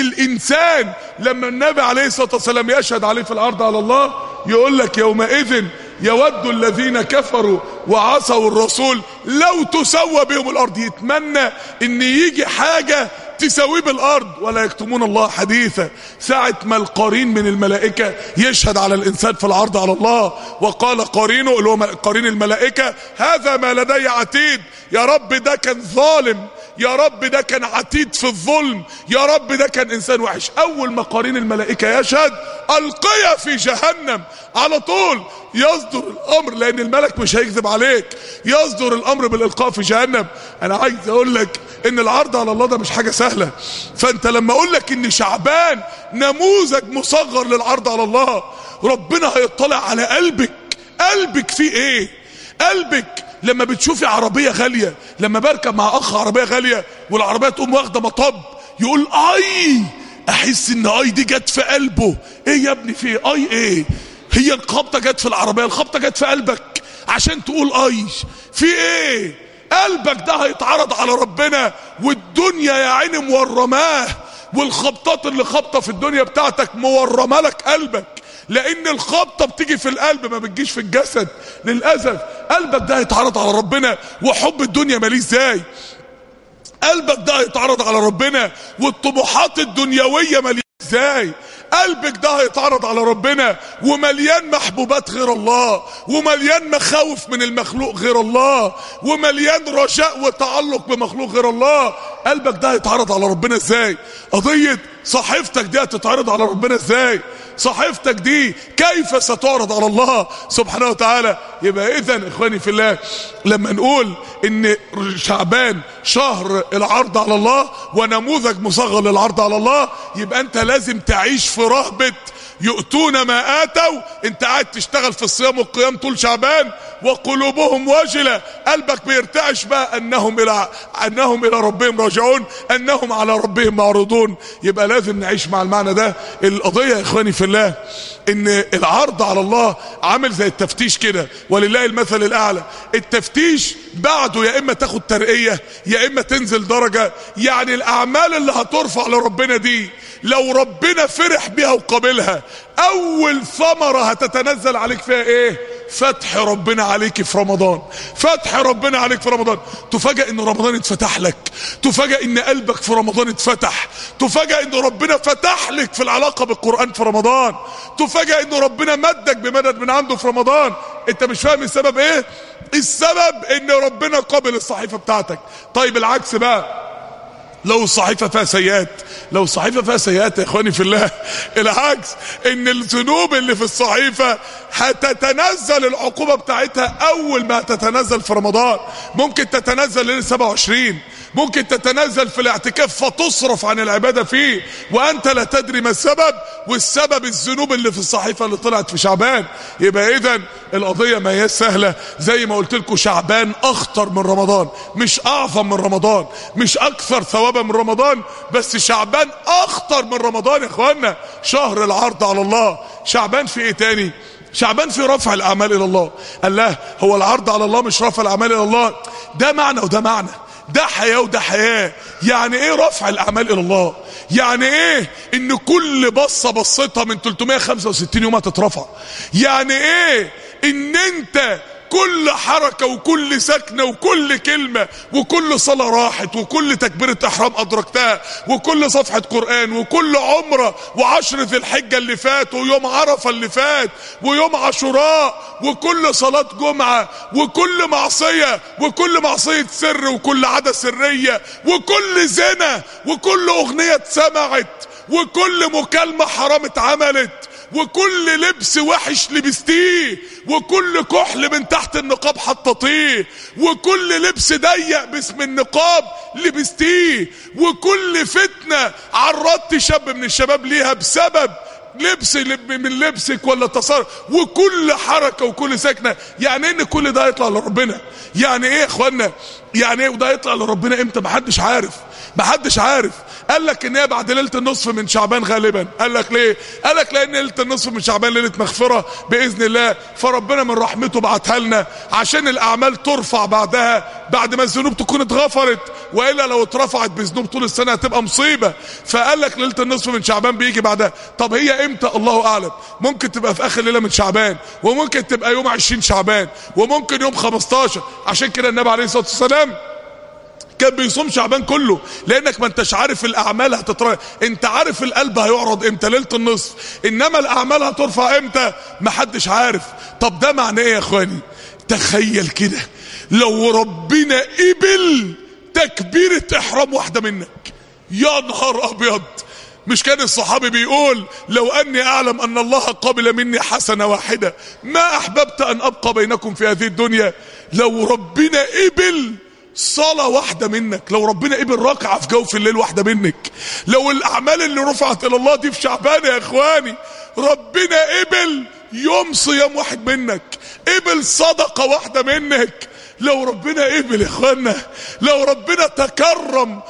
الانسان لما النبي عليه الصلاة والسلام يشهد عليه في العرض على الله يقول لك: يومئذ يود الذين كفروا وعصوا الرسول لو تسوى بهم الارض. يتمنى ان يجي حاجة تسويه بالارض. ولا يكتمون الله حديثا. ساعة ما القرين من الملائكة يشهد على الانسان في العرض على الله، وقال قرينه اللي هو قرين الملائكة: هذا ما لدي عتيد. يا رب ده كان ظالم، يا رب ده كان عتيد في الظلم، يا رب ده كان انسان وحش. اول ما قرين الملائكة يشهد القيا في جهنم، على طول يصدر الامر، لان الملك مش هيكذب عليك، يصدر الامر بالالقاء في جهنم. انا عايز اقول لك ان العرض على الله ده مش حاجة سهلة. فانت لما اقول لك ان شعبان نموذج مصغر للعرض على الله، ربنا هيطلع على قلبك. قلبك فيه ايه؟ قلبك لما بتشوفي عربية غالية، لما بركب مع اخ عربية غالية والعربية تقوم واخدة مطب، يقول اي، احس ان اي دي جت في قلبه. ايه يا ابني في اي ايه؟ هي الخبطة جت في العربية، الخبطة جت في قلبك عشان تقول اي. في ايه؟ قلبك ده هيتعرض على ربنا، والدنيا يا عيني مورماه، والخبطات اللي خبطة في الدنيا بتاعتك مورمة لك قلبك، لان الخبطة بتيجي في القلب ما بتجيش في الجسد للأسف. قلبك ده هيتعرض على ربنا، وحب الدنيا ماليه ازاي. قلبك ده هيتعرض على ربنا، والطموحات الدنيوية ماليه ازاي. قلبك ده هيتعرض على ربنا ومليان محبوبات غير الله، ومليان مخاوف من المخلوق غير الله، ومليان رجاء وتعلق بمخلوق غير الله. قلبك ده هيتعرض على ربنا ازاي؟ قضية صحيفتك دي هتتعرض على ربنا ازاي؟ صحيفتك دي كيف ستعرض على الله سبحانه وتعالى؟ يبقى اذن اخواني في الله، لما نقول ان شعبان شهر العرض على الله ونموذج مصغر للعرض على الله، يبقى انت لازم تعيش في رهبة يؤتون ما آتوا. انت قاعد تشتغل في الصيام والقيام طول شعبان وقلوبهم وجلة، قلبك بيرتعش بقى انهم الى انهم الى ربهم راجعون، انهم على ربهم معروضون. يبقى لازم نعيش مع المعنى ده. القضية يا اخواني في الله ان العرض على الله عامل زي التفتيش كده، ولله المثل الاعلى. التفتيش بعده يا اما تاخد ترقية يا اما تنزل درجة. يعني الاعمال اللي هترفع لربنا دي لو ربنا فرح بها وقابلها، اول ثمرة هتتنزل عليك فيها ايه؟ فتح ربنا عليك في رمضان. فتح ربنا عليك في رمضان. تفاجأ ان رمضان اتفتح لك، تفاجأ ان قلبك في رمضان اتفتح، تفاجأ ان ربنا فتح لك في العلاقة بالقرآن في رمضان، تفاجأ ان ربنا مدك بمدد من عنده في رمضان. انت مش فاهم السبب ايه؟ السبب ان ربنا قابل الصحيفة بتاعتك. طيب العكس بقى، لو الصحيفة فيها سيئات، لو الصحيفة فيها سيئات يا اخواني في الله، العكس ان الذنوب اللي في الصحيفة هتتنزل العقوبة بتاعتها اول ما تتنزل في رمضان. ممكن تتنزل ليلة سبعة وعشرين، ممكن تتنزل في الاعتكاف فتصرف عن العبادة فيه وانت لا تدري ما السبب، والسبب الذنوب اللي في الصحيفة اللي طلعت في شعبان. يبقى اذن القضية ما هي سهلة. زي ما قلت لكم شعبان اخطر من رمضان، مش اعظم من رمضان، مش اكثر ثوابا من رمضان، بس شعبان اخطر من رمضان يا اخوانا. شهر العرض على الله. شعبان في ايه تاني؟ شعبان في رفع الاعمال الى الله. قال له هو العرض على الله مش رفع الاعمال الى الله؟ ده معنى وده معنى، ده حياة وده حياة. يعني ايه رفع الاعمال الى الله؟ يعني ايه ان كل بصة بصتها من ثلاثمائة وخمسة وستين يوم هتترفع؟ يعني ايه ان انت كل حركة وكل سكنة وكل كلمة وكل صلاة راحت وكل تكبيرة احرام ادركتها وكل صفحة قرآن وكل عمرة وعشر ذي الحجة اللي فات ويوم عرفة اللي فات ويوم عاشوراء وكل صلاة جمعة وكل معصية وكل معصية سر وكل عادة سرية وكل زنا وكل اغنية اتسمعت وكل مكالمة حرام اتعملت وكل لبس وحش لبستيه وكل كحل من تحت النقاب حططيه وكل لبس ضيق باسم النقاب لبستيه وكل فتنة عرضت شاب من الشباب ليها بسبب لبس من لبسك ولا تصرف وكل حركة وكل سكنة. يعني ايه ان كل ده يطلع لربنا؟ يعني ايه يا اخوانا؟ يعني ايه وده يطلع لربنا امتى؟ محدش عارف، محدش عارف. قال لك ان هي بعد ليله النصف من شعبان غالبا. قال لك ليه؟ قال لك لان ليله النصف من شعبان ليله مغفره باذن الله، فربنا من رحمته بعتها لنا عشان الاعمال ترفع بعدها بعد ما الذنوب تكون اتغفرت، والا لو اترفعت بذنوب طول السنه هتبقى مصيبه. فقال لك ليله النصف من شعبان بيجي بعدها. طب هي امتى؟ الله اعلم. ممكن تبقى في اخر ليله من شعبان، وممكن تبقى يوم عشرين شعبان، وممكن يوم خمستاشر. عشان كده النبي عليه الصلاه والسلام كان بيصوم شعبان كله، لانك ما انتش عارف الاعمال هتترفع. انت عارف القلب هيعرض امتى؟ ليله النصف. انما الاعمال هترفع امتى؟ محدش عارف. طب ده معناه ايه يا اخواني؟ تخيل كده لو ربنا قبل تكبيرة احرام واحدة منك، يا نهار ابيض. مش كان الصحابي بيقول لو اني اعلم ان الله قبل مني حسنة واحدة ما احببت ان ابقى بينكم في هذه الدنيا؟ لو ربنا قبل صلاة واحدة منك، لو ربنا قبل ركعة في جوف الليل واحدة منك، لو الاعمال اللي رفعت الى الله دي في شعبان يا اخواني ربنا قبل يوم صيام واحد منك، قبل صدقة واحدة منك، لو ربنا قبل يا اخوانا، لو ربنا تكرم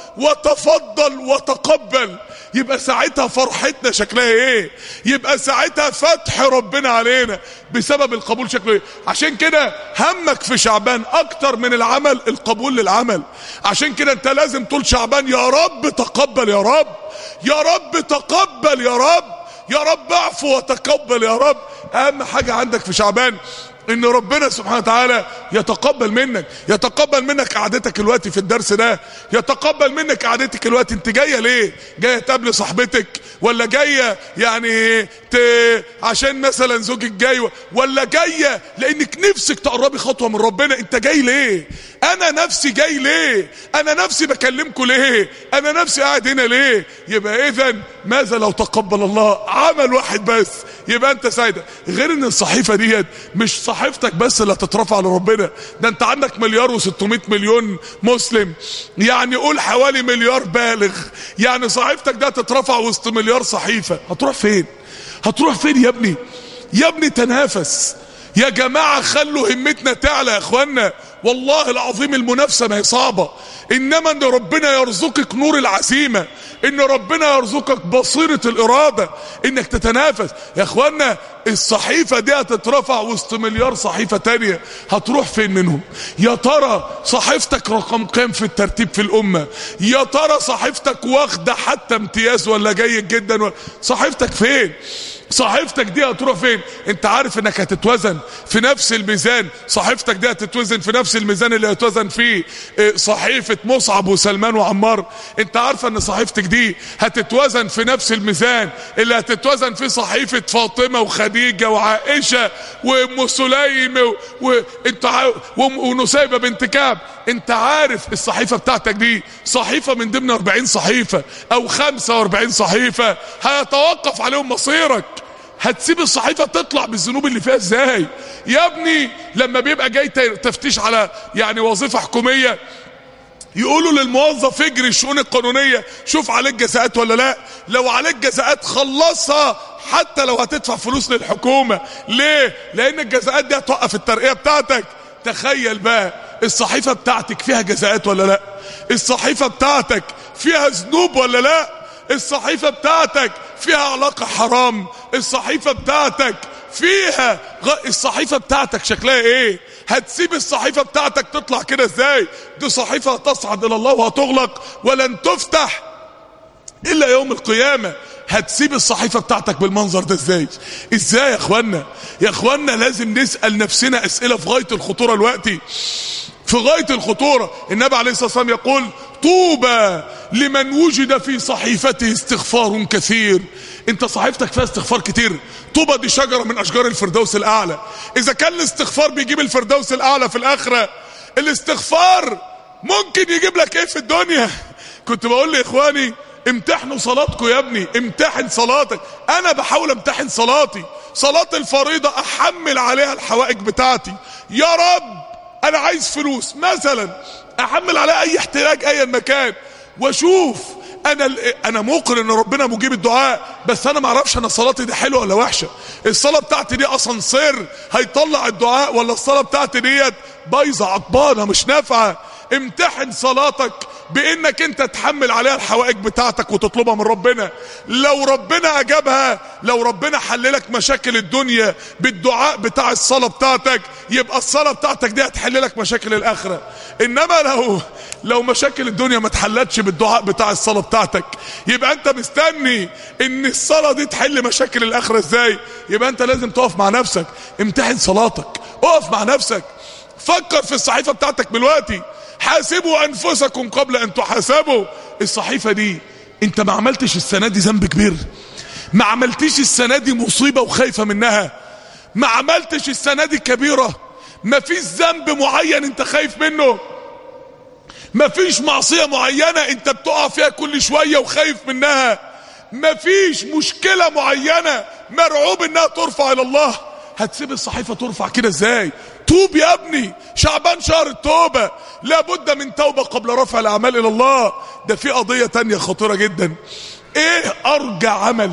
وتفضل وتقبل، يبقى ساعتها فرحتنا شكلها ايه؟ يبقى ساعتها فتح ربنا علينا بسبب القبول شكله ايه؟ عشان كده همك في شعبان اكتر من العمل القبول للعمل. عشان كده انت لازم طول شعبان يا رب تقبل، يا رب يا رب تقبل، يا رب يا رب اعفو وتقبل يا رب. اهم حاجة عندك في شعبان ان ربنا سبحانه وتعالى يتقبل منك، يتقبل منك قعدتك الوقت في الدرس ده، يتقبل منك قعدتك الوقت. انت جايه ليه؟ جايه تقابل صاحبتك، ولا جايه يعني ت... عشان مثلا زوجك جاي، ولا جايه لانك نفسك تقربي خطوه من ربنا؟ انت جاي ليه؟ انا نفسي جاي ليه؟ انا نفسي بكلمكم ليه؟ انا نفسي قاعد هنا ليه؟ يبقى اذا ماذا لو تقبل الله عمل واحد بس؟ يبقى انت سعيد. غير ان الصحيفه ديت مش صحيفتك بس اللي هتترفع لربنا، ده انت عندك مليار وستمائة مليون مسلم، يعني قول حوالي مليار بالغ. يعني صحيفتك ده هتترفع وسط مليار صحيفه. هتروح فين؟ هتروح فين يا ابني؟ يا ابني تنافس يا جماعه، خلوا همتنا تعلى يا اخوانا. والله العظيم المنافسه ما هي صعبه، انما ان ربنا يرزقك نور العزيمه، ان ربنا يرزقك بصيره الاراده انك تتنافس يا اخوانا. الصحيفه دي هتترفع وسط مليار صحيفه تانية، هتروح فين منهم؟ يا ترى صحيفتك رقم كام في الترتيب في الامه؟ يا ترى صحيفتك واخده حتى امتياز ولا جيد جدا ولا صحيفتك فين؟ صحيفتك دي هتروح فين؟ انت عارف انك هتتوزن في نفس الميزان، صحيفتك دي هتتوزن في نفس الميزان اللي هتوزن فيه صحيفة مصعب وسلمان وعمار. انت عارفه ان صحيفتك دي هتتوزن في نفس الميزان اللي هتتوزن فيه صحيفة فاطمة وخديجة وعائشة وام سليم وانت ونسيبة بنت كعب. انت عارف الصحيفة بتاعتك دي صحيفة من ضمن اربعين صحيفة او خمسة واربعين صحيفة هيتوقف عليهم مصيرك. هتسيب الصحيفة تطلع بالذنوب اللي فيها ازاي يا ابني؟ لما بيبقى جاي تفتيش على يعني وظيفة حكومية، يقولوا للموظف اجري الشؤون القانونية شوف عليك جزاءات ولا لا، لو عليك جزاءات خلصها حتى لو هتدفع فلوس للحكومة. ليه؟ لان الجزاءات دي هتوقف الترقية بتاعتك. تخيل بقى الصحيفة بتاعتك فيها جزاءات ولا لا؟ الصحيفة بتاعتك فيها ذنوب ولا لا؟ الصحيفة بتاعتك فيها علاقة حرام؟ الصحيفة بتاعتك فيها الصحيفة بتاعتك شكلها ايه؟ هتسيب الصحيفة بتاعتك تطلع كده ازاي؟ دي صحيفة هتصعد الى الله وهتغلق ولن تفتح الا يوم القيامة. هتسيب الصحيفة بتاعتك بالمنظر ده ازاي؟ ازاي يا اخوانا؟ يا اخوانا لازم نسأل نفسنا اسئلة في غاية الخطورة الوقتي، في غاية الخطورة. النبي عليه الصلاة والسلام يقول طوبى لمن وجد في صحيفته استغفار كثير. انت صحيفتك فيها استغفار كتير. طوبى دي شجرة من اشجار الفردوس الاعلى. اذا كان الاستغفار بيجيب الفردوس الاعلى في الاخرة، الاستغفار ممكن يجيب لك ايه في الدنيا؟ كنت بقول لاخواني امتحنوا صلاتكم يا ابني، امتحن صلاتك. انا بحاول امتحن صلاتي. صلاة الفريضة احمل عليها الحوائج بتاعتي. يا رب انا عايز فلوس مثلا، احمل عليها اي احتياج ايا مكان، واشوف انا انا موقن ان ربنا مجيب الدعاء، بس انا ما اعرفش انا صلاتي دي حلوه ولا وحشه. الصلاه بتاعتي دي اسانسير هيطلع الدعاء، ولا الصلاه بتاعتي ديت بايظه عطبانه مش نافعه. امتحن صلاتك بانك انت تحمل عليها الحوائج بتاعتك وتطلبها من ربنا. لو ربنا اجابها، لو ربنا حللك مشاكل الدنيا بالدعاء بتاع الصلاة بتاعتك، يبقى الصلاة بتاعتك دي هتحللك مشاكل الاخرة. انما لو لو مشاكل الدنيا ما تحلتش بالدعاء بتاع الصلاة بتاعتك، يبقى انت مستني ان الصلاة دي تحل مشاكل الاخرة ازاي؟ يبقى انت لازم تقف مع نفسك، امتحن صلاتك، اقف مع نفسك، فكر في الصحيفة بتاعتك دلوقتي. حاسبوا انفسكم قبل ان تحاسبوا. الصحيفة دي انت ما عملتش السنة دي ذنب كبير؟ ما عملتش السنة دي مصيبة وخايفة منها؟ ما عملتش السنة دي كبيرة؟ ما فيش ذنب معين انت خايف منه؟ ما فيش معصية معينة انت بتقع فيها كل شوية وخايف منها؟ ما فيش مشكلة معينة مرعوب انها ترفع الى الله؟ هتسيب الصحيفة ترفع كده ازاي؟ توب يا ابني، شعبان شهر التوبة، لابد من توبة قبل رفع الاعمال الى الله. ده في قضية تانية خطيرة جدا. ايه ارجع عمل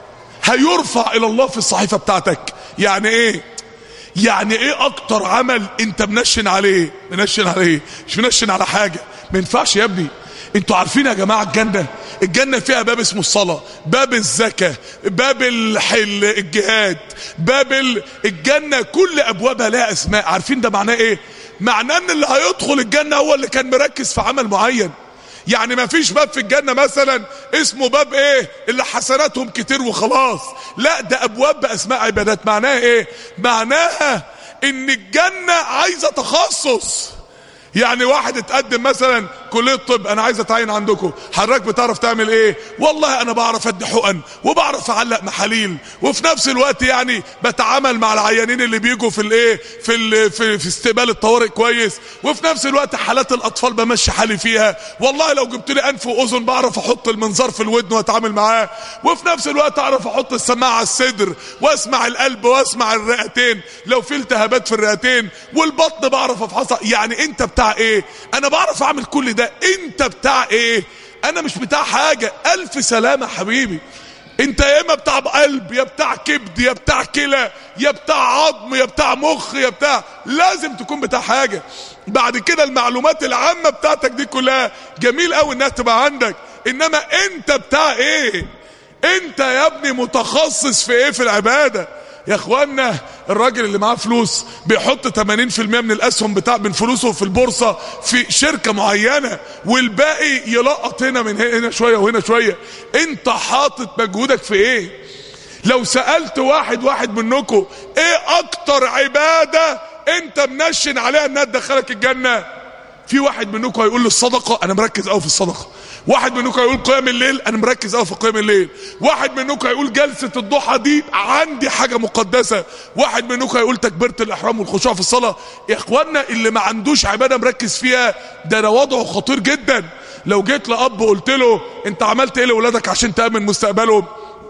هيرفع الى الله في الصحيفة بتاعتك؟ يعني ايه؟ يعني ايه اكتر عمل انت منشن عليه؟ منشن عليه مش منشن على حاجة. ما ينفعش يا ابني. انتوا عارفين يا جماعة الجنة الجنة فيها باب اسمه الصلاة، باب الزكاة، باب الحل الجهاد، باب الجنة كل ابوابها لها اسماء. عارفين ده معناه ايه؟ معناه ان اللي هيدخل الجنة هو اللي كان مركز في عمل معين. يعني ما فيش باب في الجنة مثلا اسمه باب ايه اللي حسناتهم كتير وخلاص، لا ده ابواب باسماء عبادات. معناها ايه؟ معناها ان الجنة عايزة تخصص. يعني واحد اتقدم مثلا كلية طب، انا عايز اتعين عندكم، حضرتك بتعرف تعمل ايه؟ والله انا بعرف ادي حقن وبعرف اعلق محاليل، وفي نفس الوقت يعني بتعامل مع العيانين اللي بيجوا في الايه في ال في, في استقبال الطوارئ كويس، وفي نفس الوقت حالات الاطفال بمشي حالي فيها، والله لو جبت لي انف واذن بعرف احط المنظار في الودن واتعامل معاه، وفي نفس الوقت اعرف احط السماعه على الصدر واسمع القلب واسمع الرئتين لو في التهابات في الرئتين، والبطن بعرف افحصها. يعني انت بتاع ايه؟ انا بعرف اعمل كل ده. انت بتاع ايه؟ انا مش بتاع حاجة. الف سلامة حبيبي. انت يا اما بتاع قلب، يا بتاع كبد، يا بتاع كلى، يا بتاع عظم، يا بتاع مخ، يا بتاع، لازم تكون بتاع حاجة. بعد كده المعلومات العامة بتاعتك دي كلها جميل قوي انها تبقى عندك، انما انت بتاع ايه؟ انت يا ابني متخصص في ايه في العبادة؟ يا اخوانا الراجل اللي معاه فلوس بيحط ثمانين في المية من الاسهم بتاع من فلوسه في البورصة في شركة معينة، والباقي يلقط هنا من هنا شوية وهنا شوية. انت حاطط مجهودك في ايه؟ لو سألت واحد واحد منكم ايه اكتر عبادة انت منشن عليها انها تدخلك الجنة، في واحد منكم هيقول لي الصدقة، انا مركز قوي في الصدقة. واحد منكم هيقول قيام الليل، انا مركز قوي في قيام الليل. واحد منكم هيقول جلسة الضحى دي عندي حاجة مقدسة. واحد منكم هيقول تكبيرة الاحرام والخشوع في الصلاة. يا اخوانا اللي ما عندوش عبادة مركز فيها ده انا وضعه خطير جدا. لو جيت لأب قلت له انت عملت ايه لأولادك عشان تأمن مستقبلهم،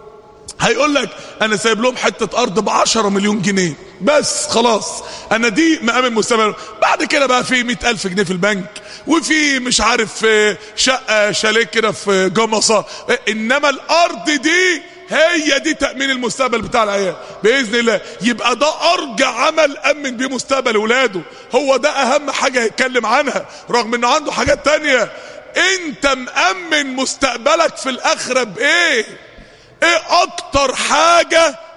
هيقول لك انا سايب لهم حتة ارض بعشرة مليون جنيه بس، خلاص انا دي مأمن مستقبلهم. بعد كده بقى في مئة الف جنيه في البنك، وفي مش عارف شقة شاليه كده في جمصة، انما الارض دي هي دي تأمين المستقبل بتاع العيال بإذن الله. يبقى ده ارجع عمل امن بيه مستقبل اولاده، هو ده اهم حاجة هيتكلم عنها رغم انه عنده حاجات تانية. انت مأمن مستقبلك في الاخرة بايه؟ ايه اكتر حاجة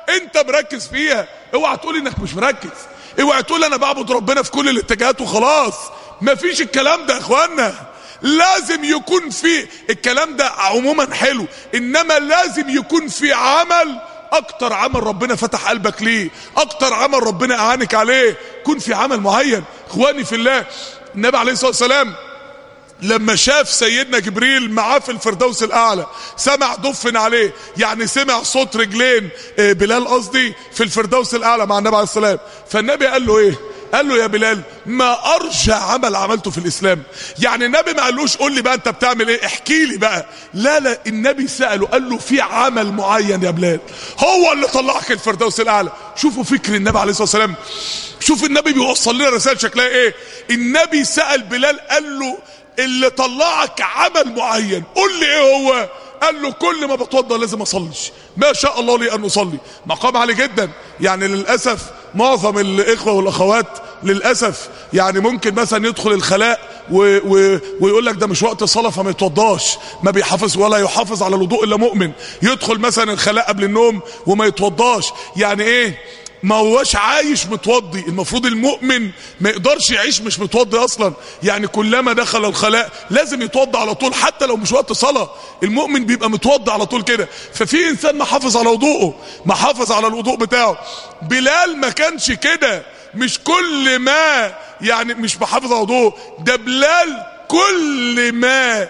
انت مركز فيها. اوعى تقول انك مش مركز، اوعى تقول انا بعبد ربنا في كل الاتجاهات وخلاص. مفيش الكلام ده يا اخوانا. لازم يكون في الكلام ده عموما حلو، انما لازم يكون في عمل. اكتر عمل ربنا فتح قلبك ليه، اكتر عمل ربنا اعانك عليه، يكون في عمل معين. اخواني في الله، النبي عليه الصلاة والسلام لما شاف سيدنا جبريل معاه في الفردوس الاعلى، سمع دفن عليه، يعني سمع صوت رجلين بلال قصدي في الفردوس الاعلى مع النبي عليه الصلاة والسلام. فالنبي قال له ايه؟ قال له يا بلال ما ارجع عمل عملته في الاسلام. يعني النبي ما قالوش قول لي بقى انت بتعمل ايه، احكي لي بقى. لا لا، النبي سأله قال له في عمل معين يا بلال هو اللي طلعك الفردوس الاعلى. شوفوا فكر النبي عليه الصلاة والسلام، شوف النبي بيوصل لنا رسالة شكلها ايه. النبي سأل بلال قال له اللي طلعك عمل معين، قول لي ايه هو. قال له كل ما بتوضى لازم اصليش، ما شاء الله لي ان اصلي. مقام عالي جدا. يعني للاسف معظم الاخوه والاخوات للاسف يعني ممكن مثلا يدخل الخلاء و و ويقول لك ده مش وقت صلاه فما يتوضاش، ما بيحافظ ولا يحافظ على الوضوء الا مؤمن. يدخل مثلا الخلاء قبل النوم وما يتوضاش. يعني ايه؟ ما هوش عايش متوضي. المفروض المؤمن ما يقدرش يعيش مش متوضي اصلا. يعني كلما دخل الخلاء لازم يتوضى على طول، حتى لو مش وقت صلاة المؤمن بيبقى متوضى على طول كده. ففي انسان محافظ على وضوءه، محافظ على الوضوء بتاعه. بلال ما كانش كده، مش كل ما يعني مش محافظ على وضوءه، ده بلال كل ما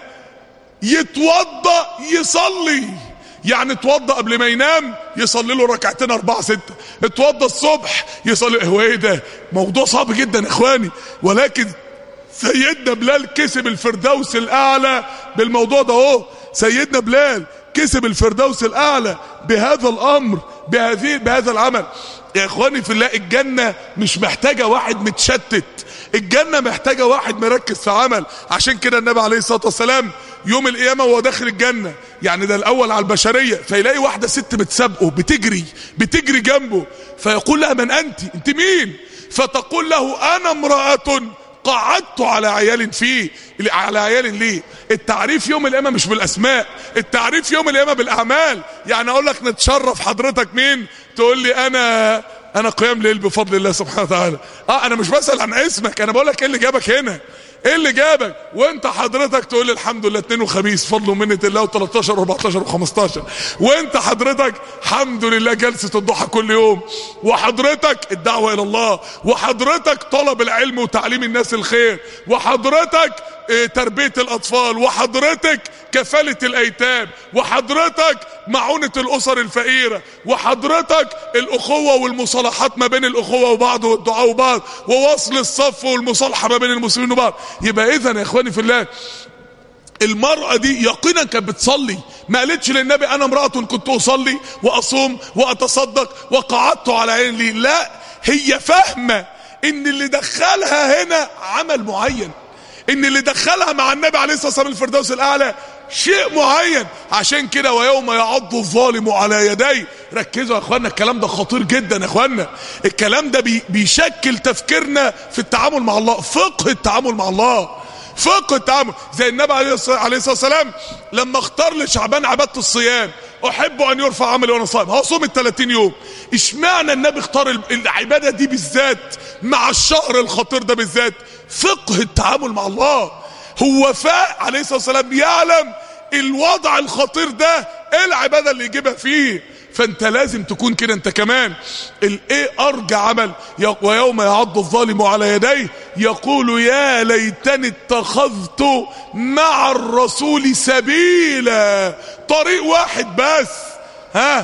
يتوضى يصلي. يعني اتوضى قبل ما ينام يصلي له ركعتين اربعة ستة، اتوضى الصبح يصلي. هو ايه ده؟ موضوع صعب جدا يا اخواني، ولكن سيدنا بلال كسب الفردوس الاعلى بالموضوع ده. اهو سيدنا بلال كسب الفردوس الاعلى بهذا الامر، بهذه بهذا العمل. يا اخواني في الله، الجنة مش محتاجة واحد متشتت، الجنة محتاجة واحد مركز في عمل. عشان كده النبي عليه الصلاة والسلام يوم القيامة وهو داخل الجنة، يعني ده الاول على البشرية، فيلاقي واحدة ست بتسابقه بتجري بتجري جنبه، فيقول لها من انت؟ انت مين؟ فتقول له انا امرأة قعدت على عيال فيه. على عيال ليه؟ التعريف يوم القيامة مش بالاسماء، التعريف يوم القيامة بالاعمال. يعني اقول لك نتشرف حضرتك مين؟ تقول لي انا انا قيام ليل بفضل الله سبحانه وتعالى. اه انا مش بسأل عن اسمك، انا بقول لك ايه اللي جابك هنا، ايه اللي جابك. وانت حضرتك تقول لي الحمد لله اثنين وخميس فضل ومنة الله و13 و14 و15. وانت حضرتك الحمد لله جلسة الضحى كل يوم، وحضرتك الدعوة الى الله، وحضرتك طلب العلم وتعليم الناس الخير، وحضرتك اه تربية الاطفال، وحضرتك كفالة الايتام، وحضرتك معونة الاسر الفقيرة، وحضرتك الاخوة والمصالحات ما بين الاخوة وبعض والدعاء وبعض، ووصل الصف والمصالحة ما بين المسلمين وبعض. يبقى اذا يا اخواني في الله، المرأة دي يقينا كانت بتصلي، ما قالتش للنبي انا امرأة كنت اصلي واصوم واتصدق وقعدت على عين لي. لا، هي فاهمة ان اللي دخلها هنا عمل معين، ان اللي دخلها مع النبي عليه الصلاة والسلام الفردوس الاعلى شيء معين. عشان كده ويوم يعض الظالم على يديه. ركزوا يا اخوانا، الكلام ده خطير جدا يا اخوانا. الكلام ده بي بيشكل تفكيرنا في التعامل مع الله، فقه التعامل مع الله، فقه التعامل. زي النبي عليه الصلاة والسلام لما اختار لشعبان عبادة الصيام، احب ان يرفع عملي وانا صائم، هصوم الثلاثين يوم. اشمعنى النبي اختار العبادة دي بالذات مع الشهر الخطير ده بالذات؟ فقه التعامل مع الله. هو فاء عليه الصلاة والسلام يعلم الوضع الخطير ده ايه العبادة اللي يجيبها فيه. فانت لازم تكون كده انت كمان. الايه ارجى عمل؟ ويوم يعض الظالم على يديه يقول يا ليتني اتخذت مع الرسول سبيلا. طريق واحد بس، ها،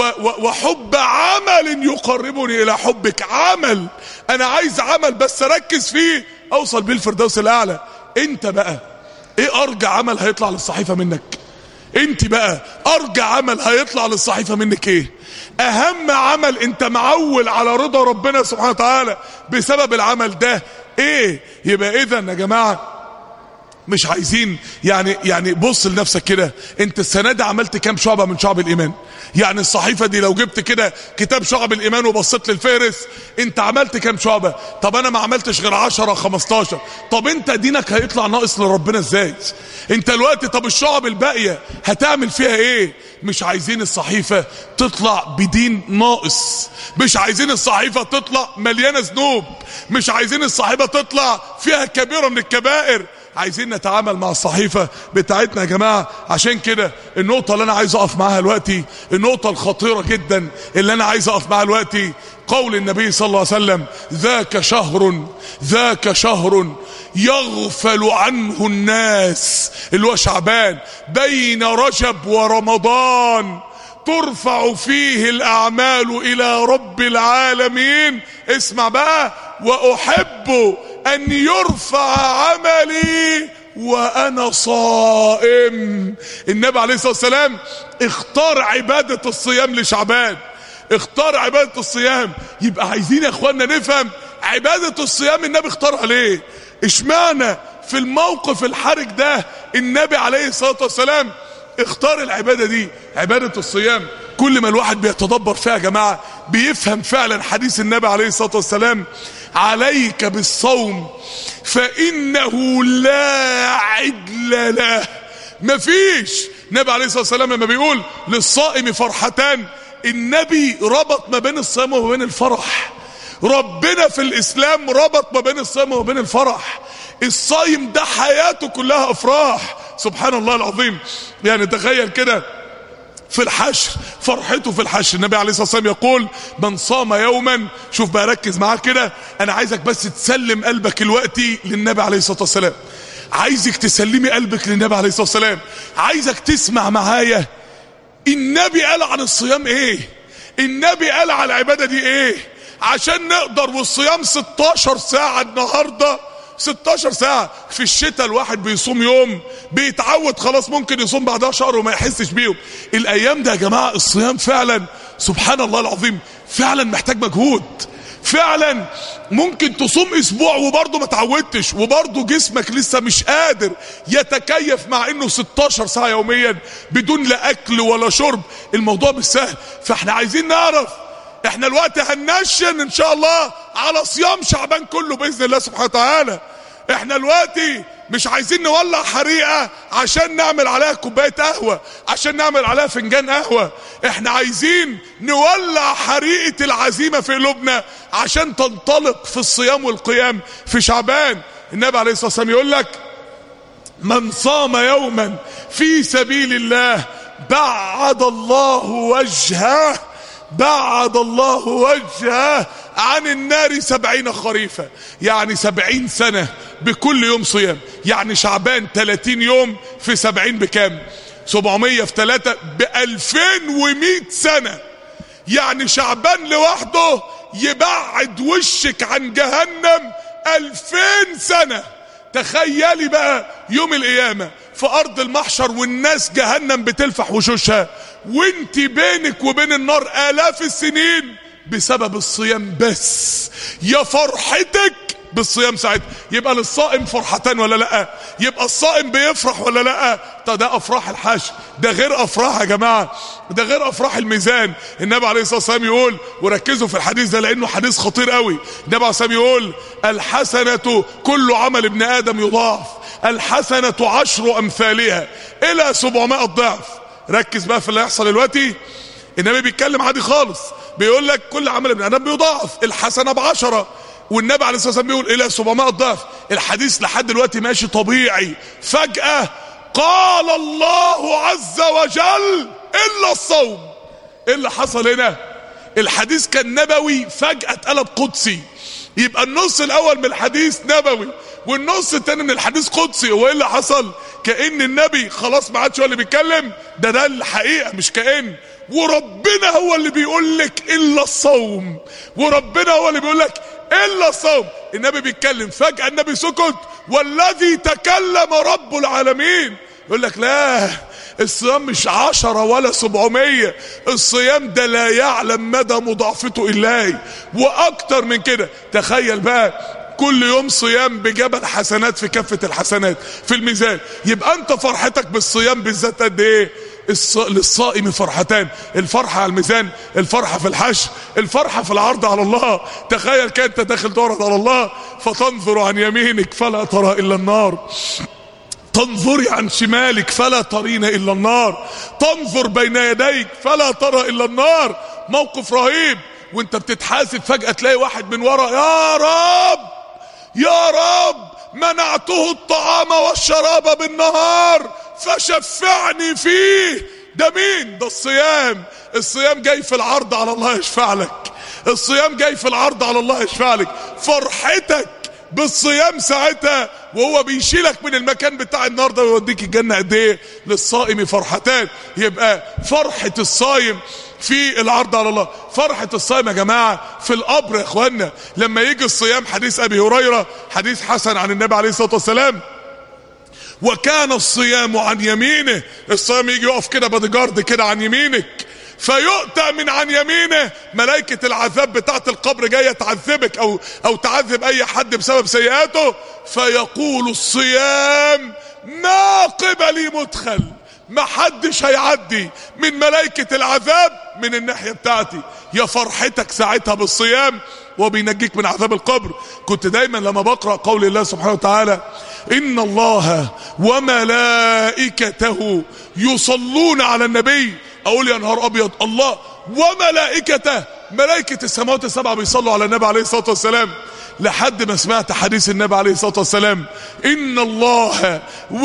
وحب عمل يقربني الى حبك. عمل، انا عايز عمل بس اركز فيه اوصل بيه الفردوس الاعلى. انت بقى ايه ارجى عمل هيطلع للصحيفة منك؟ انت بقى ارجى عمل هيطلع للصحيفة منك ايه؟ اهم عمل انت معول على رضا ربنا سبحانه وتعالى بسبب العمل ده ايه؟ يبقى اذا يا جماعة مش عايزين يعني يعني بص لنفسك كده، انت السنة دي عملت كام شعبة من شعب الايمان؟ يعني الصحيفة دي لو جبت كده كتاب شعب الايمان وبصيت للفهرس، انت عملت كام شعبة؟ طب انا ما عملتش غير عشرة خمستاشر. طب انت دينك هيطلع ناقص لربنا ازاي؟ انت الوقت طب الشعب الباقية هتعمل فيها ايه؟ مش عايزين الصحيفة تطلع بدين ناقص، مش عايزين الصحيفة تطلع مليانة ذنوب، مش عايزين الصحيفة تطلع فيها كبيرة من الكبائر. عايزين نتعامل مع الصحيفة بتاعتنا يا جماعة. عشان كده النقطة اللي انا عايز اقف معاها دلوقتي، النقطة الخطيرة جدا اللي انا عايز اقف معاها دلوقتي، قول النبي صلى الله عليه وسلم: ذاك شهر ذاك شهر يغفل عنه الناس، اللي هو شعبان، بين رجب ورمضان ترفع فيه الأعمال إلى رب العالمين. اسمع بقى: وأحب أن يرفع عملي وأنا صائم. النبي عليه الصلاة والسلام اختار عبادة الصيام لشعبان، اختار عبادة الصيام. يبقى عايزين يا اخوانا نفهم عبادة الصيام النبي اختارها ليه؟ اشمعنى في الموقف الحرج ده النبي عليه الصلاة والسلام اختار العبادة دي، عبادة الصيام؟ كل ما الواحد بيتدبر فيها يا جماعة بيفهم فعلا حديث النبي عليه الصلاة والسلام: عليك بالصوم فإنه لا عدل له. مفيش. النبي عليه الصلاة والسلام لما بيقول للصائم فرحتان، النبي ربط ما بين الصيام وما بين الفرح. ربنا في الإسلام ربط ما بين الصيام وما بين الفرح. الصايم ده حياته كلها أفراح. سبحان الله العظيم. يعني تخيل كده في الحشر، فرحته في الحشر. النبي عليه الصلاة والسلام يقول: من صام يوما، شوف بقى ركز معاه كده، انا عايزك بس تسلم قلبك الوقتي للنبي عليه الصلاة والسلام، عايزك تسلمي قلبك للنبي عليه الصلاة والسلام، عايزك تسمع معايا النبي قال عن الصيام ايه، النبي قال عن العبادة دي ايه، عشان نقدر. والصيام ستاشر ساعة النهاردة، ستاشر ساعة. في الشتاء الواحد بيصوم يوم بيتعود خلاص، ممكن يصوم بعدها شهر وما يحسش بيهم. الايام ده يا جماعة الصيام فعلا سبحان الله العظيم فعلا محتاج مجهود. فعلا ممكن تصوم اسبوع وبرضه ما تعودتش، وبرضه جسمك لسه مش قادر يتكيف مع انه ستاشر ساعة يوميا بدون لا اكل ولا شرب. الموضوع مش سهل. فاحنا عايزين نعرف احنا الوقت هننشن ان شاء الله على صيام شعبان كله باذن الله سبحانه وتعالى. احنا الوقت مش عايزين نولع حريقه عشان نعمل عليها كوبايه قهوه، عشان نعمل عليها فنجان قهوه. احنا عايزين نولع حريقه العزيمه في قلوبنا عشان تنطلق في الصيام والقيام في شعبان. النبي عليه الصلاه والسلام يقول لك: من صام يوما في سبيل الله بعد الله وجهه، بعد الله وجهه عن النار سبعين خريفا. يعني سبعين سنة بكل يوم صيام. يعني شعبان تلاتين يوم في سبعين بكام؟ سبعمية في تلاتة بألفين ومئة سنة. يعني شعبان لوحده يبعد وشك عن جهنم ألفين سنة. تخيلي بقى يوم القيامة في أرض المحشر والناس جهنم بتلفح وشوشها، وانت بينك وبين النار آلاف السنين بسبب الصيام بس. يا فرحتك بالصيام ساعتها. يبقى للصائم فرحتان ولا لا؟ يبقى الصائم بيفرح ولا لا؟ ده ده افراح الحشر، ده غير افراح يا جماعه، ده غير افراح الميزان. النبي عليه الصلاه والسلام يقول، وركزوا في الحديث ده لانه حديث خطير قوي. النبي عليه الصلاه والسلام يقول: الحسنه كل عمل ابن ادم يضاعف، الحسنه عشر امثالها الى سبعمائة ضعف. ركز بقى في اللي هيحصل دلوقتي. النبي بيتكلم عادي خالص، بيقول لك كل عمل ابن ادم بيضاعف، الحسنه بعشرة، والنبي عليه الصلاه والسلام بيقول الى سبعمائة ضعف. الحديث لحد دلوقتي ماشي طبيعي. فجاه قال الله عز وجل: الا الصوم. ايه اللي حصل هنا؟ الحديث كان نبوي فجاه اتقلب قدسي. يبقى النص الاول من الحديث نبوي والنص الثاني من الحديث قدسي. وايه اللي حصل؟ كأن النبي خلاص ما عادش هو اللي بيتكلم، ده ده الحقيقه مش كأن. وربنا هو اللي بيقول لك الا الصوم، وربنا هو اللي بيقول لك الا الصوم. النبي بيتكلم فجأة النبي سكت، والذي تكلم رب العالمين. يقول لك لا، الصيام مش عشرة ولا سبعمية، الصيام ده لا يعلم مدى مضاعفته إلا واكتر من كده. تخيل بقى كل يوم صيام بجبل حسنات في كفة الحسنات في الميزان. يبقى انت فرحتك بالصيام بالذات قد ايه؟ للصائم فرحتان، الفرحة على الميزان، الفرحة في الحشر، الفرحة في العرض على الله. تخيل كده انت داخل تعرض على الله فتنظر عن يمينك فلا ترى الا النار، تنظري عن شمالك فلا ترين الا النار، تنظر بين يديك فلا ترى الا النار. موقف رهيب. وانت بتتحاسب فجأة تلاقي واحد من ورا، يا رب يا رب منعته الطعام والشراب بالنهار فشفعني فيه. ده مين؟ ده الصيام. الصيام جاي في العرض على الله يشفع لك، الصيام جاي في العرض على الله يشفع لك. فرحتك بالصيام ساعتها وهو بيشيلك من المكان بتاع النهارده ويوديك الجنه قد ايه؟ للصائم فرحتان. يبقى فرحه الصايم في العرض على الله. فرحة الصائم يا جماعة في القبر يا اخوانا لما يجي الصيام. حديث ابي هريرة، حديث حسن عن النبي عليه الصلاة والسلام، وكان الصيام عن يمينه. الصيام يجي يقف كده باديجارد كده عن يمينك، فيؤتى من عن يمينه ملائكة العذاب بتاعت القبر جاية تعذبك او او تعذب اي حد بسبب سيئاته، فيقول الصيام ما قبلي مدخل، ما حدش هيعدي من ملائكة العذاب من الناحية بتاعتي. يا فرحتك ساعتها بالصيام وبينجيك من عذاب القبر. كنت دايما لما بقرأ قول الله سبحانه وتعالى إن الله وملائكته يصلون على النبي، أقول يا نهار أبيض، الله وملائكته، ملائكة السماوات السبعة بيصلوا على النبي عليه الصلاة والسلام. لحد ما سمعت حديث النبي عليه الصلاة والسلام إن الله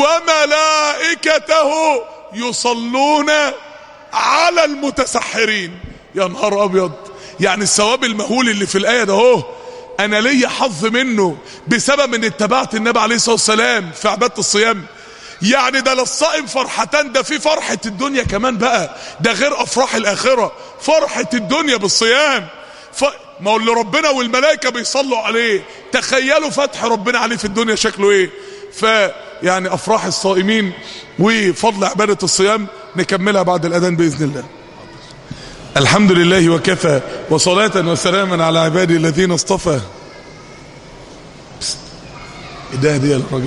وملائكته يصلون على المتسحرين. يا نهار أبيض، يعني الثواب المهول اللي في الآية ده هو أنا ليا حظ منه بسبب أن اتبعت النبي عليه الصلاة والسلام في عبادة الصيام. يعني ده للصائم فرحتان، ده في فرحة الدنيا كمان بقى، ده غير أفراح الآخرة، فرحة الدنيا بالصيام. ف... ما هو اللي ربنا والملائكة بيصلوا عليه، تخيلوا فتح ربنا عليه في الدنيا شكله ايه. فيعني افراح الصائمين وفضل عبادة الصيام نكملها بعد الاذان باذن الله. الحمد لله وكفى وصلاة وسلاما على عبادي الذين اصطفى. ده هدية للراجل.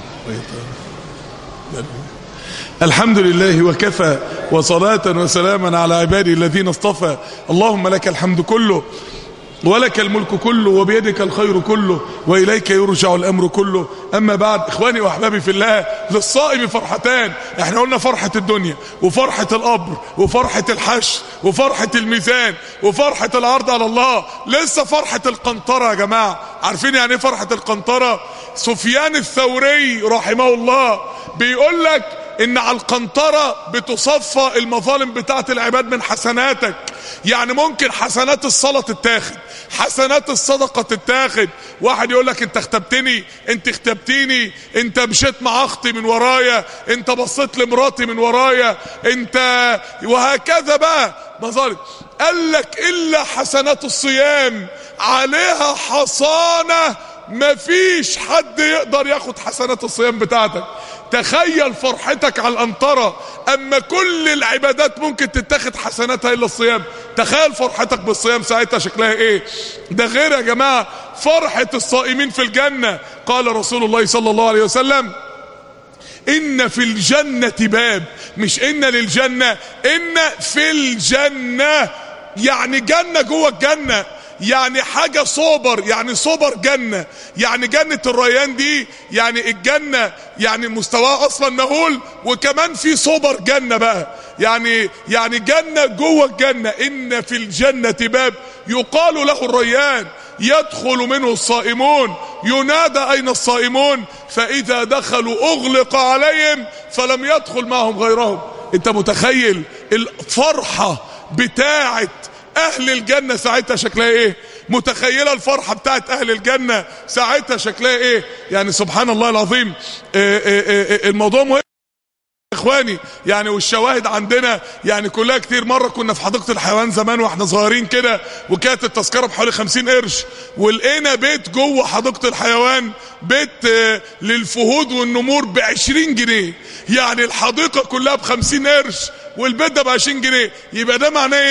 الحمد لله وكفى وصلاة وسلاما على عبادي الذين اصطفى. اللهم لك الحمد كله ولك الملك كله وبيدك الخير كله وإليك يرجع الأمر كله. أما بعد، إخواني وأحبابي في الله، للصائم فرحتان. احنا قلنا فرحة الدنيا وفرحة القبر وفرحة الحشر وفرحة الميزان وفرحة العرض على الله. لسه فرحة القنطرة يا جماعة. عارفين يعني ايه فرحة القنطرة؟ سفيان الثوري رحمه الله بيقول لك ان على القنطرة بتصفى المظالم بتاعة العباد من حسناتك. يعني ممكن حسنات الصلاة تتاخد، حسنات الصدقة تتاخد. واحد يقول لك انت اختبتني، انت اختبتيني، انت مشيت مع اختي من ورايا، انت بصيت لمراتي من ورايا، انت، وهكذا بقى مظالم. قال لك الا حسنات الصيام عليها حصانة، مفيش حد يقدر ياخد حسنات الصيام بتاعتك. تخيل فرحتك على القنطرة، اما كل العبادات ممكن تتاخد حسناتها الا الصيام. تخيل فرحتك بالصيام ساعتها شكلها ايه. ده غير يا جماعة فرحة الصائمين في الجنة. قال رسول الله صلى الله عليه وسلم ان في الجنة باب، مش ان للجنة، ان في الجنة، يعني جنة جوه الجنة، يعني حاجة صوبر، يعني صوبر جنة، يعني جنة الريان دي، يعني الجنة يعني مستواها اصلا مهول، وكمان في صوبر جنة بقى، يعني يعني جنة جوه الجنة. ان في الجنة باب يقال له الريان يدخل منه الصائمون، ينادى اين الصائمون، فاذا دخلوا اغلق عليهم فلم يدخل معهم غيرهم. انت متخيل الفرحة بتاعت اهل الجنة ساعتها شكلها ايه؟ متخيلة الفرحة بتاعت اهل الجنة ساعتها شكلها ايه؟ يعني سبحان الله العظيم. اه اه اه الموضوع مهم اخواني يعني، والشواهد عندنا يعني كلها كتير. مرة كنا في حديقة الحيوان زمان واحنا صغيرين كده، وكانت التذكرة بحوالي خمسين قرش، ولقينا بيت جوه حديقة الحيوان، بيت اه للفهود والنمور بعشرين جنيه. يعني الحديقة كلها بخمسين قرش والبيت ده بعشرين جنيه. يبقى ده معناه ايه؟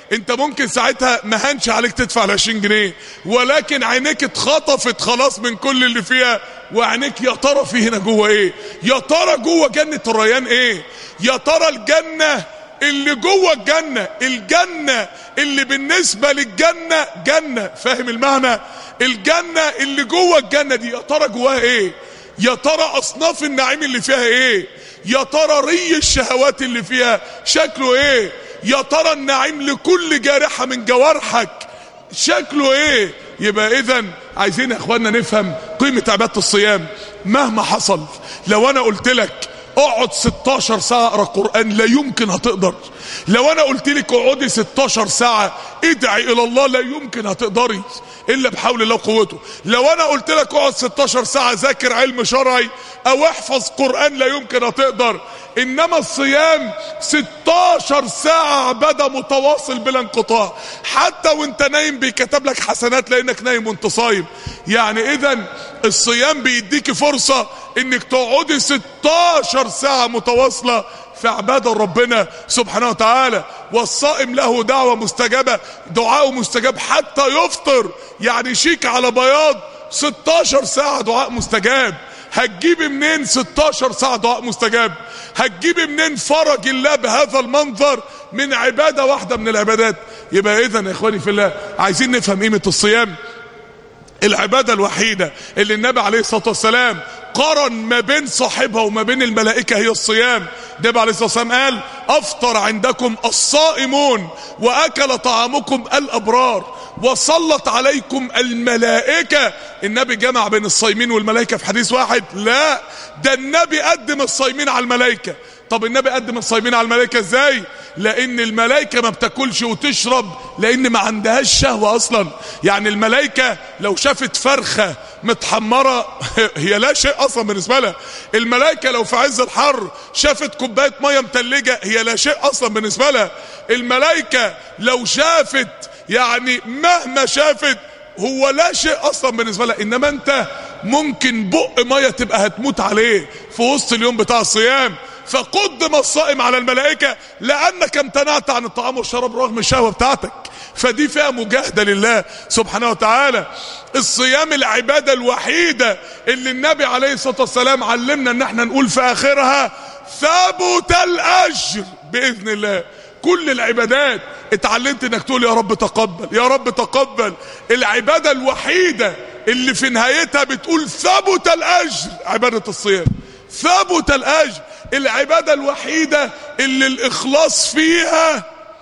انت ممكن ساعتها ما هنش عليك تدفع العشرين جنيه، ولكن عينيك اتخطفت خلاص من كل اللي فيها، وعينيك يا ترى في هنا جوه ايه؟ يا ترى جوه جنة الريان ايه؟ يا ترى الجنة اللي جوه الجنة، الجنة اللي بالنسبة للجنة جنة، فاهم المعنى؟ الجنة اللي جوه الجنة دي يا ترى جواها ايه؟ يا ترى اصناف النعيم اللي فيها ايه؟ يا ترى ري الشهوات اللي فيها شكله ايه؟ يا ترى النعيم لكل جارحة من جوارحك شكله ايه؟ يبقى اذا عايزين يا اخوانا نفهم قيمة عبادة الصيام. مهما حصل لو انا قلت لك اقعد ستاشر ساعة اقرأ قرآن لا يمكن هتقدر. لو انا قلت لك اقعدي ستاشر ساعة ادعي الى الله لا يمكن هتقدري الا بحول الله وقوته. لو انا قلت لك اقعد ستاشر ساعة ذاكر علم شرعي او احفظ قرآن لا يمكن هتقدر. انما الصيام ستاشر ساعة عبادة متواصل بلا انقطاع، حتى وانت نايم بيكتب لك حسنات لانك نايم وانت صايم. يعني اذا الصيام بيديك فرصة انك تقعدي ستاشر ساعة متواصلة في عبادة ربنا سبحانه وتعالى. والصائم له دعوة مستجابة، دعاءه مستجاب حتى يفطر، يعني شيك على بياض ستاشر ساعة دعاء مستجاب. هتجيبي منين ستاشر ساعة دعاء مستجاب؟ هتجيبي منين فرج الله بهذا المنظر من عبادة واحدة من العبادات؟ يبقى اذا يا اخواني في الله عايزين نفهم قيمة الصيام. العبادة الوحيدة اللي النبي عليه الصلاة والسلام قارن ما بين صاحبها وما بين الملائكة هي الصيام. النبي عليه الصلاة والسلام قال افطر عندكم الصائمون واكل طعامكم الابرار وصلت عليكم الملائكة. النبي جمع بين الصايمين والملائكة في حديث واحد؟ لا، ده النبي قدم الصايمين على الملائكة. طب النبي قدم الصايمين على الملائكة ازاي؟ لان الملائكة ما بتاكلش وتشرب لان ما عندهاش شهوة اصلا. يعني الملائكة لو شافت فرخة متحمرة هي لا شيء اصلا بالنسبة لها. الملائكة لو في عز الحر شافت كوباية مية متلجة هي لا شيء اصلا بالنسبة لها. الملائكة لو شافت يعني مهما شافت هو لا شيء اصلا بالنسبة لها. انما انت ممكن بق مية تبقى هتموت عليه في وسط اليوم بتاع الصيام، فقدم الصائم على الملائكة لأنك امتنعت عن الطعام والشراب رغم الشهوة بتاعتك. فدي فيها مجاهدة لله سبحانه وتعالى. الصيام العبادة الوحيدة اللي النبي عليه الصلاة والسلام علمنا ان احنا نقول في اخرها ثبت الاجر باذن الله. كل العبادات اتعلمت انك تقول يا رب تقبل يا رب تقبل. العبادة الوحيدة اللي في نهايتها بتقول ثبت الاجر عبادة الصيام، ثبت الاجر. العبادة الوحيدة اللي الاخلاص فيها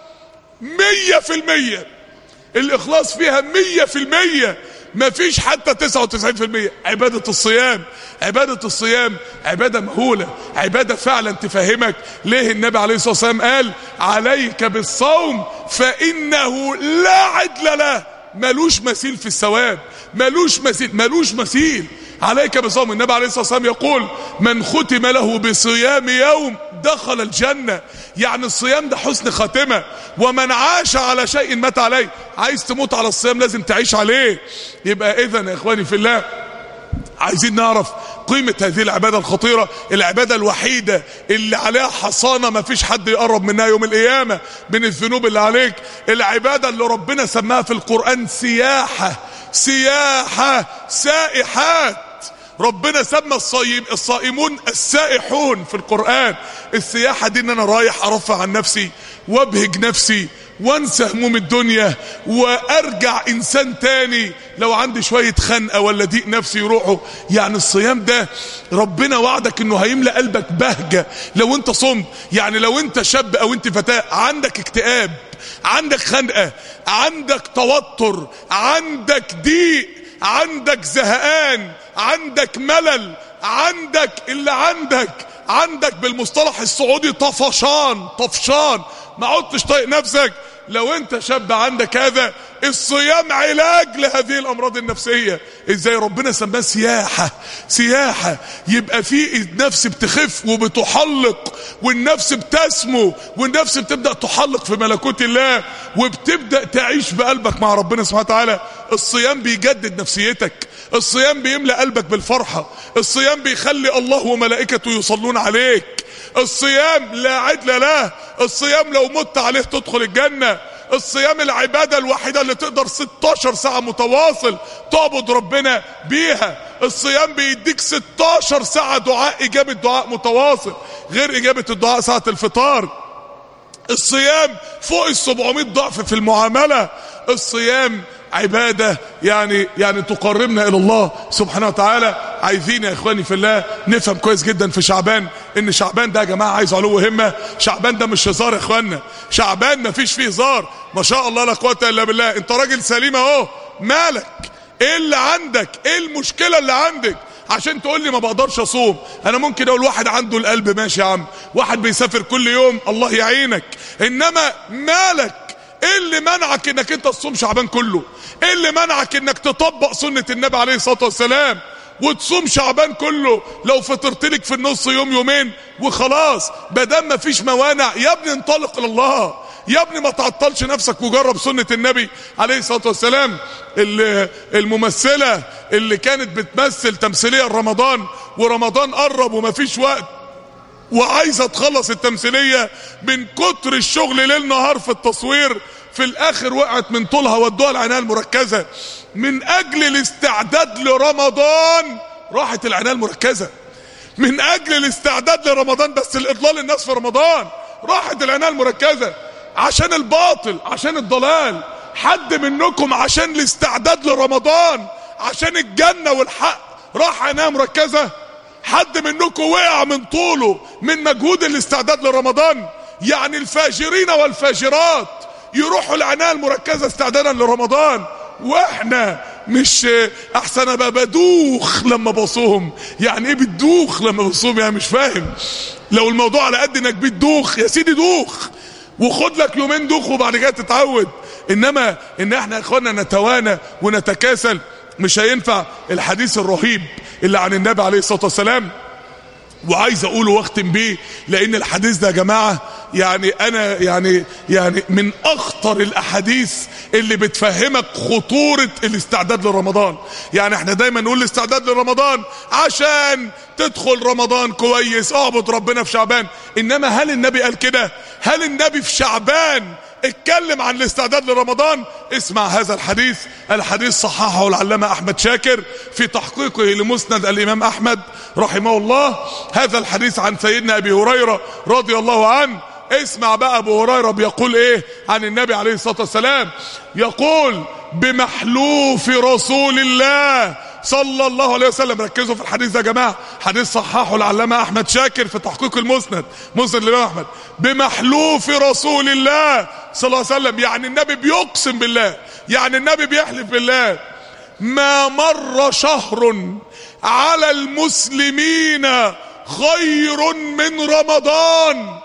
مية في المية، الاخلاص فيها مية في المية، مفيش حتى تسعة وتسعين في المية. عبادة الصيام، عبادة الصيام عبادة مهولة، عبادة فعلا تفهمك ليه النبي عليه الصلاة والسلام قال عليك بالصوم فإنه لا عدل له، ملوش مثيل في الثواب، ملوش مثيل، ملوش مثيل. عليك بالصوم. النبي عليه الصلاة والسلام يقول من ختم له بصيام يوم دخل الجنة. يعني الصيام ده حسن خاتمة. ومن عاش على شيء مات عليه. عايز تموت على الصيام لازم تعيش عليه. يبقى اذن يا اخواني في الله عايزين نعرف قيمة هذه العبادة الخطيرة، العبادة الوحيدة اللي عليها حصانة ما فيش حد يقرب منها يوم القيامة من الذنوب اللي عليك. العبادة اللي ربنا سماها في القرآن سياحة، سياحة، سائحات. ربنا سمى الصائم الصائمون السائحون في القرآن. السياحة دي ان انا رايح ارفع عن نفسي وابهج نفسي وانسى هموم الدنيا وارجع انسان تاني. لو عندي شوية خنقة ولا ضيق نفسي يروحوا. يعني الصيام ده ربنا وعدك انه هيملأ قلبك بهجة لو انت صمت. يعني لو انت شاب او انت فتاة عندك اكتئاب، عندك خنقة، عندك توتر، عندك ضيق، عندك زهقان، عندك ملل، عندك اللي عندك عندك بالمصطلح السعودي طفشان، طفشان ما عدتش طايق نفسك. لو انت شاب عندك هذا، الصيام علاج لهذه الامراض النفسية. ازاي ربنا سماه سياحة، سياحة. يبقى في النفس بتخف وبتحلق والنفس بتسمو والنفس بتبدأ تحلق في ملكوت الله وبتبدأ تعيش بقلبك مع ربنا سبحانه وتعالى. الصيام بيجدد نفسيتك، الصيام بيملأ قلبك بالفرحة، الصيام بيخلي الله وملائكته يصلون عليك. الصيام لا عدل له، الصيام لو مت عليه تدخل الجنة. الصيام العبادة الوحيدة اللي تقدر ستاشر ساعة متواصل تعبد ربنا بيها. الصيام بيديك ستاشر ساعة دعاء، اجابة دعاء متواصل غير اجابة الدعاء ساعة الفطار. الصيام فوق السبعمائة ضعف في المعاملة. الصيام عبادة يعني يعني تقربنا الى الله سبحانه وتعالى. عايزين يا اخواني في الله نفهم كويس جدا في شعبان ان شعبان ده يا جماعة عايز علو همة. شعبان ده مش هزار يا اخوانا، شعبان ما فيش فيه هزار. ما شاء الله لا قوة الا بالله. انت راجل سليم اهو، مالك؟ ايه اللي عندك؟ ايه المشكلة اللي عندك عشان تقول لي ما بقدرش اصوم؟ انا ممكن اقول واحد عنده القلب ماشي يا عم، واحد بيسافر كل يوم، الله يعينك. انما مالك؟ ايه اللي منعك انك انت تصوم شعبان كله؟ ايه اللي منعك انك تطبق سنة النبي عليه الصلاة والسلام وتصوم شعبان كله؟ لو فطرت لك في النص يوم يومين وخلاص، بدل ما فيش موانع يا ابني انطلق الى الله. يا ابني ما تعطلش نفسك وجرب سنة النبي عليه الصلاة والسلام. الممثلة اللي كانت بتمثل تمثيلية رمضان ورمضان قرب وما فيش وقت وعايزة تخلص التمثيلية، من كتر الشغل ليل نهار في التصوير في الاخر وقعت من طولها ودوها العناية المركزة. من اجل الاستعداد لرمضان راحت العناية المركزة، من اجل الاستعداد لرمضان بس الاضلال الناس في رمضان راحت العناية المركزة. عشان الباطل، عشان الضلال. حد منكم عشان الاستعداد لرمضان، عشان الجنة والحق راح عناية مركزة؟ حد منكم وقع من طوله من مجهود الاستعداد لرمضان؟ يعني الفاجرين والفاجرات يروحوا العناية المركزة استعدادا لرمضان، واحنا مش احسن ابقى بدوخ لما بصوم. يعني ايه بتدوخ لما بصوم؟ يعني مش فاهم. لو الموضوع على قد انك بتدوخ يا سيدي دوخ وخد لك يومين دوخ وبعد كده تتعود. انما ان احنا يا اخوانا نتوانى ونتكاسل مش هينفع. الحديث الرهيب اللي عن النبي عليه الصلاة والسلام، وعايز اقوله واختم بيه لان الحديث ده يا جماعة يعني انا يعني يعني من اخطر الاحاديث اللي بتفهمك خطورة الاستعداد لرمضان. يعني احنا دايما نقول الاستعداد لرمضان عشان تدخل رمضان كويس، اعبد ربنا في شعبان. انما هل النبي قال كده؟ هل النبي في شعبان اتكلم عن الاستعداد لرمضان؟ اسمع هذا الحديث. الحديث صححه العلامة احمد شاكر في تحقيقه لمسند الامام احمد رحمه الله. هذا الحديث عن سيدنا ابي هريرة رضي الله عنه. اسمع بقى ابو هريرة بيقول ايه عن النبي عليه الصلاة والسلام. يقول بمحلوف رسول الله صلى الله عليه وسلم. ركزوا في الحديث ده يا جماعة، حديث صححه العلامة احمد شاكر في تحقيق المسند، مسند الامام احمد. بمحلوف رسول الله صلى الله عليه وسلم، يعني النبي بيقسم بالله، يعني النبي بيحلف بالله. ما مر شهر على المسلمين خير من رمضان.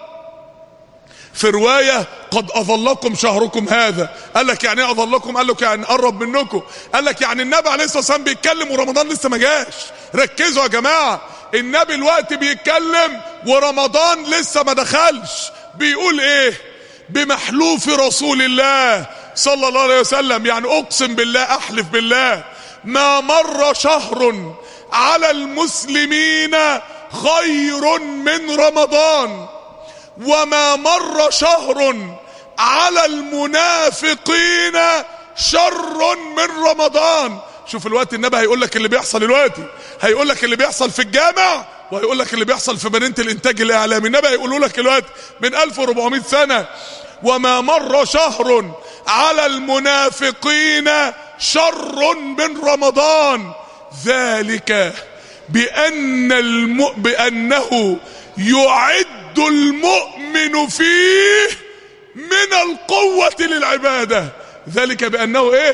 في رواية قد اظلكم شهركم هذا. قال لك يعني ايه اظلكم؟ قال لك يعني قرب منكم. قال لك يعني النبي عليه الصلاة والسلام بيتكلم ورمضان لسه ما جاش. ركزوا يا جماعة، النبي الوقت بيتكلم ورمضان لسه ما دخلش. بيقول ايه؟ بمحلوف رسول الله صلى الله عليه وسلم، يعني اقسم بالله، احلف بالله، ما مر شهر على المسلمين خير من رمضان، وما مر شهر على المنافقين شر من رمضان. شوف الوقت النبي هيقول لك اللي بيحصل دلوقتي، هيقول لك اللي بيحصل في الجامع، وهيقول لك اللي بيحصل في مدينة الانتاج الاعلامي. النبي هيقولوا لك الوقت من ألف وأربعمائة سنة. وما مر شهر على المنافقين شر من رمضان، ذلك بأن الم... بأنه يعد المؤمن فيه من القوة للعبادة. ذلك بأنه ايه؟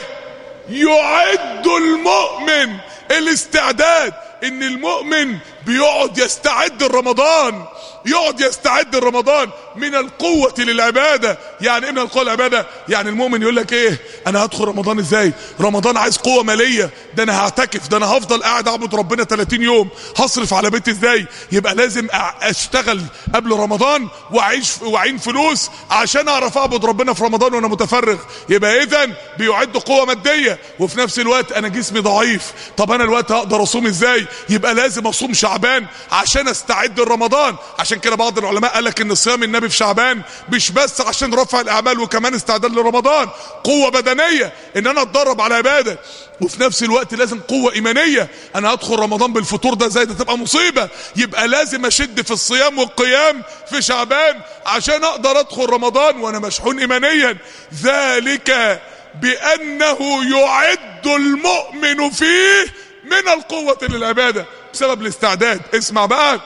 يعد المؤمن، الاستعداد، ان المؤمن بيقعد يستعد لرمضان، يقعد يستعد لرمضان من القوة للعبادة. يعني ايه من القوة للعبادة؟ يعني المؤمن يقول لك ايه؟ انا هدخل رمضان ازاي؟ رمضان عايز قوة مالية، ده انا هعتكف، ده انا هفضل قاعد اعبد ربنا ثلاثين يوم، هصرف على بيتي ازاي؟ يبقى لازم اشتغل قبل رمضان واعيش واعين فلوس عشان اعرف اعبد ربنا في رمضان وانا متفرغ. يبقى اذا بيعد قوة مادية، وفي نفس الوقت انا جسمي ضعيف، طب انا الوقت هقدر اصوم ازاي؟ ازاي؟ يبقى لازم اصوم شعبان عشان استعد لرمضان. عشان كده بعض العلماء قال لك ان صيام النبي في شعبان مش بس عشان رفع الاعمال وكمان استعداد لرمضان، قوة بدنية ان انا اتدرب على عبادة، وفي نفس الوقت لازم قوة ايمانية. انا هدخل رمضان بالفطور ده زي ده تبقى مصيبة، يبقى لازم اشد في الصيام والقيام في شعبان عشان اقدر ادخل رمضان وانا مشحون ايمانيا. ذلك بانه يعد المؤمن فيه من القوة للعبادة بسبب الاستعداد. اسمع بقى،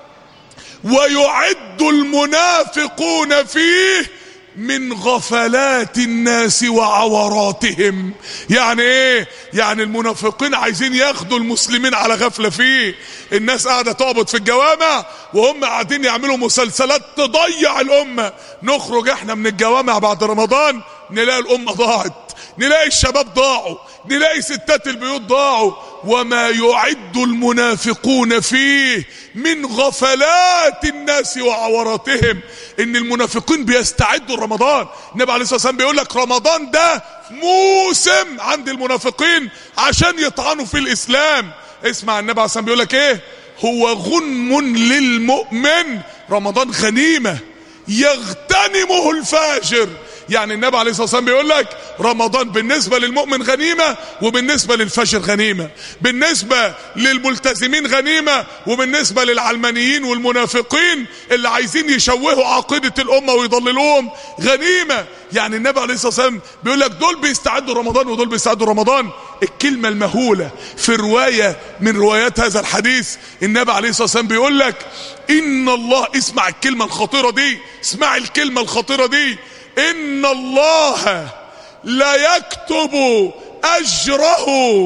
ويعد المنافقون فيه من غفلات الناس وعوراتهم. يعني ايه؟ يعني المنافقين عايزين ياخدوا المسلمين على غفلة فيه. الناس قاعدة تعبد في الجوامع وهم قاعدين يعملوا مسلسلات تضيع الامة. نخرج احنا من الجوامع بعد رمضان نلاقي الامة ضاعت، نلاقي الشباب ضاعوا، نلاقي ستات البيوت ضاعوا. وما يعد المنافقون فيه من غفلات الناس وعوراتهم، ان المنافقين بيستعدوا رمضان. النبي عليه الصلاة والسلام بيقول لك رمضان ده موسم عند المنافقين عشان يطعنوا في الاسلام. اسمع النبي عليه الصلاة والسلام بيقول لك ايه؟ هو غنم للمؤمن، رمضان غنيمة يغتنمه الفاجر. يعني النبي عليه الصلاة والسلام بيقول لك رمضان بالنسبة للمؤمن غنيمة وبالنسبة للفاجر غنيمة، بالنسبة للملتزمين غنيمة وبالنسبة للعلمانيين والمنافقين اللي عايزين يشوهوا عقيدة الأمة ويضللوهم غنيمة. يعني النبي عليه الصلاة والسلام بيقول لك دول بيستعدوا رمضان ودول بيستعدوا رمضان. الكلمة المهولة في رواية من روايات هذا الحديث، النبي عليه الصلاة والسلام بيقول لك إن الله، اسمع الكلمة الخطيرة دي، اسمع الكلمة الخطيرة دي، إن الله لا يكتب أجره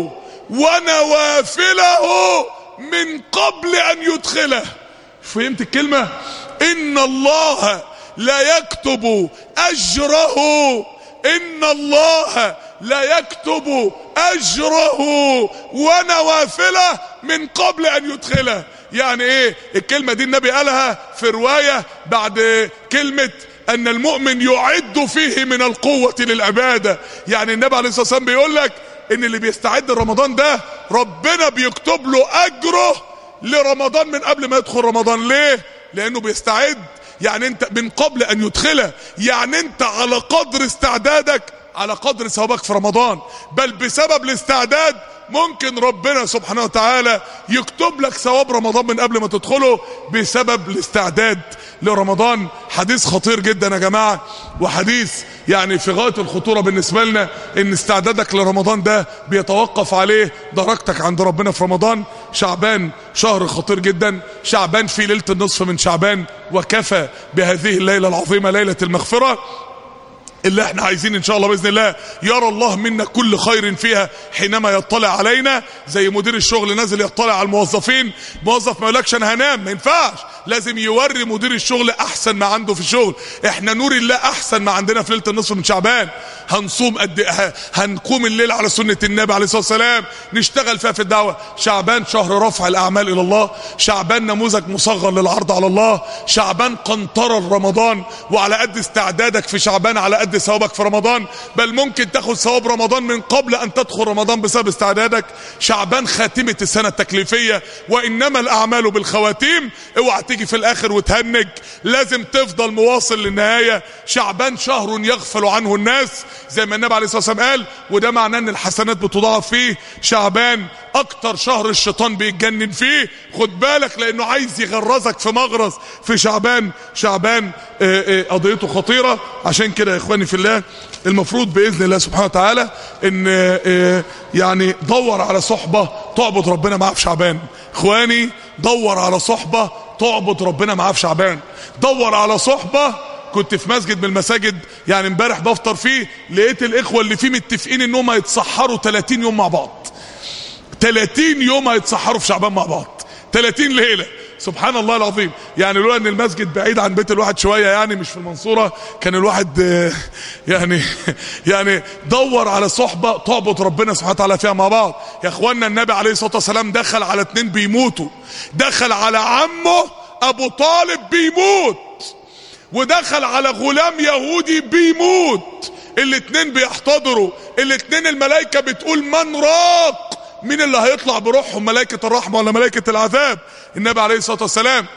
ونوافله من قبل أن يدخله. فهمت الكلمة؟ إن الله لا يكتب أجره، إن الله لا يكتب أجره ونوافله من قبل أن يدخله. يعني إيه الكلمة دي؟ النبي قالها في رواية بعد كلمة ان المؤمن يعد فيه من القوة للعبادة. يعني النبي عليه الصلاة والسلام بيقول لك ان اللي بيستعد رمضان ده ربنا بيكتب له اجره لرمضان من قبل ما يدخل رمضان. ليه؟ لانه بيستعد. يعني انت من قبل ان يدخله، يعني انت على قدر استعدادك على قدر ثوابك في رمضان، بل بسبب الاستعداد ممكن ربنا سبحانه وتعالى يكتب لك ثواب رمضان من قبل ما تدخله بسبب الاستعداد لرمضان. حديث خطير جدا يا جماعة، وحديث يعني في غاية الخطورة بالنسبة لنا، ان استعدادك لرمضان ده بيتوقف عليه درجتك عند ربنا في رمضان. شعبان شهر خطير جدا، شعبان في ليلة النصف من شعبان، وكفى بهذه الليلة العظيمة ليلة المغفرة اللي احنا عايزين ان شاء الله باذن الله يرى الله منا كل خير فيها حينما يطلع علينا. زي مدير الشغل نازل يطلع على الموظفين، موظف ما يقولكش انا هنام، ما ينفعش، لازم يوري مدير الشغل احسن ما عنده في الشغل. احنا نور الله احسن ما عندنا في ليله النصف من شعبان. هنصوم قد هنقوم الليل على سنه النبي عليه الصلاه والسلام، نشتغل فيها في الدعوه. شعبان شهر رفع الاعمال الى الله، شعبان نموذج مصغر للعرض على الله، شعبان قنطره لرمضان. وعلى قد استعدادك في شعبان على قد ثوابك في رمضان، بل ممكن تاخد ثواب رمضان من قبل ان تدخل رمضان بسبب استعدادك. شعبان خاتمة السنة التكليفية، وانما الاعمال بالخواتيم. اوعى تيجي في الاخر وتهنج، لازم تفضل مواصل للنهاية. شعبان شهر يغفل عنه الناس زي ما النبي عليه الصلاة والسلام قال، وده معناه ان الحسنات بتضاعف فيه. شعبان اكتر شهر الشيطان بيتجنن فيه، خد بالك، لانه عايز يغرزك في مغرز في شعبان. شعبان قضيته خطيرة. عشان كده يا اخواني في الله، المفروض باذن الله سبحانه وتعالى ان يعني دور على صحبة تعبد ربنا معاه في شعبان. اخواني دور على صحبة تعبد ربنا معاه في شعبان. دور على صحبة. كنت في مسجد من المساجد يعني امبارح بفطر فيه، لقيت الاخوة اللي فيه متفقين انهم هيتسحروا ثلاثين يوم مع بعض. ثلاثين يوم هيتسحروا في شعبان مع بعض، ثلاثين ليلة. سبحان الله العظيم. يعني لولا ان المسجد بعيد عن بيت الواحد شوية، يعني مش في المنصورة، كان الواحد يعني يعني دور على صحبة تعبد ربنا سبحانه وتعالى فيها مع بعض. يا اخوانا النبي عليه الصلاة والسلام دخل على اتنين بيموتوا، دخل على عمه ابو طالب بيموت، ودخل على غلام يهودي بيموت. الاتنين بيحتضروا، الاتنين الملائكة بتقول من راق مين اللي هيطلع بروحهم، ملائكة الرحمة ولا ملائكة العذاب؟ النبي عليه الصلاة والسلام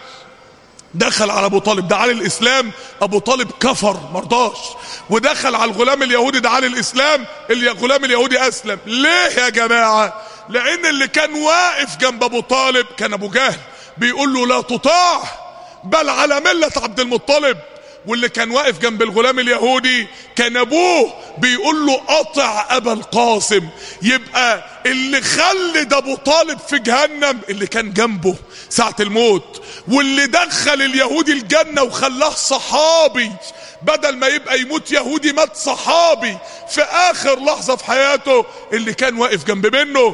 دخل على ابو طالب دعا للاسلام، ابو طالب كفر مرضاش، ودخل على الغلام اليهودي دعا للاسلام، الغلام اليهودي اسلم. ليه يا جماعة؟ لان اللي كان واقف جنب ابو طالب كان ابو جهل بيقول له لا تطاع بل على ملة عبد المطلب، واللي كان واقف جنب الغلام اليهودي كان ابوه بيقول له اطع ابا القاسم. يبقى اللي خلد ابو طالب في جهنم اللي كان جنبه ساعة الموت، واللي دخل اليهودي الجنة وخلاه صحابي بدل ما يبقى يموت يهودي مات صحابي في اخر لحظة في حياته اللي كان واقف جنب منه.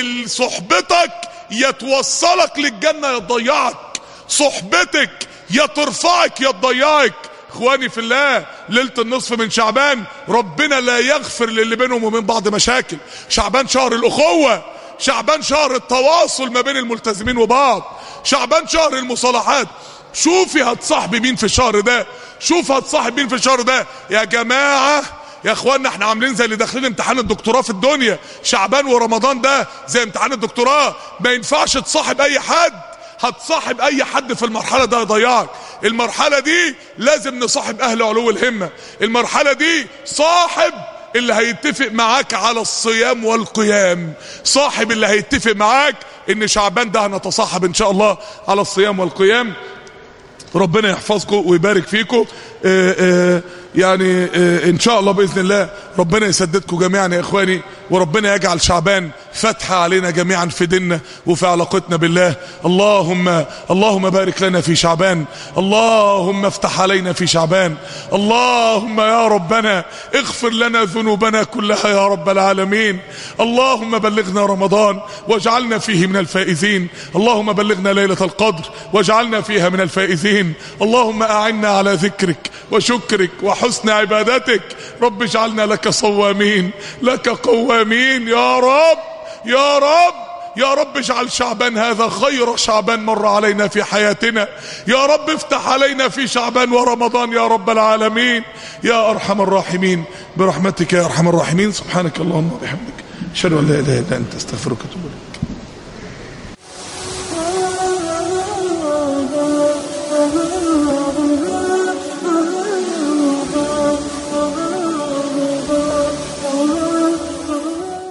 صحبتك يا توصلك للجنة يا تضيعك، صحبتك يا ترفعك يا تضيعك. اخواني في الله، ليلة النصف من شعبان ربنا لا يغفر للي بينهم وبين بعض مشاكل. شعبان شهر الاخوة، شعبان شهر التواصل ما بين الملتزمين وبعض، شعبان شهر المصالحات. شوفي هتصاحبي مين في الشهر ده، شوف هتصاحب مين في الشهر ده يا جماعة. يا اخوانا احنا عاملين زي اللي داخلين امتحان الدكتوراه في الدنيا. شعبان ورمضان ده زي امتحان الدكتوراه، ما ينفعش تصاحب اي حد. هتصاحب اي حد في المرحلة ده يضيعك. المرحلة دي لازم نصاحب اهل علو الهمة. المرحلة دي صاحب اللي هيتفق معاك على الصيام والقيام، صاحب اللي هيتفق معاك ان شعبان ده هنتصاحب ان شاء الله على الصيام والقيام. ربنا يحفظكم ويبارك فيكم. اه اه يعني اه ان شاء الله باذن الله ربنا يسددكم جميعا يا اخواني، وربنا يجعل شعبان فتحة علينا جميعا في ديننا وفي علاقتنا بالله. اللهم اللهم بارك لنا في شعبان، اللهم افتح علينا في شعبان، اللهم يا ربنا اغفر لنا ذنوبنا كلها يا رب العالمين. اللهم بلغنا رمضان واجعلنا فيه من الفائزين، اللهم بلغنا ليلة القدر واجعلنا فيها من الفائزين. اللهم أعنا على ذكرك وشكرك وحسن عبادتك. رب اجعلنا لك صوامين لك قوامين يا رب يا رب يا رب. اجعل شعبان هذا خير شعبان مر علينا في حياتنا يا رب. افتح علينا في شعبان ورمضان يا رب العالمين يا أرحم الراحمين برحمتك يا أرحم الراحمين. سبحانك اللهم وبحمدك، أشهد أن لا إله إلا أنت، أستغفرك وأتوب إليك.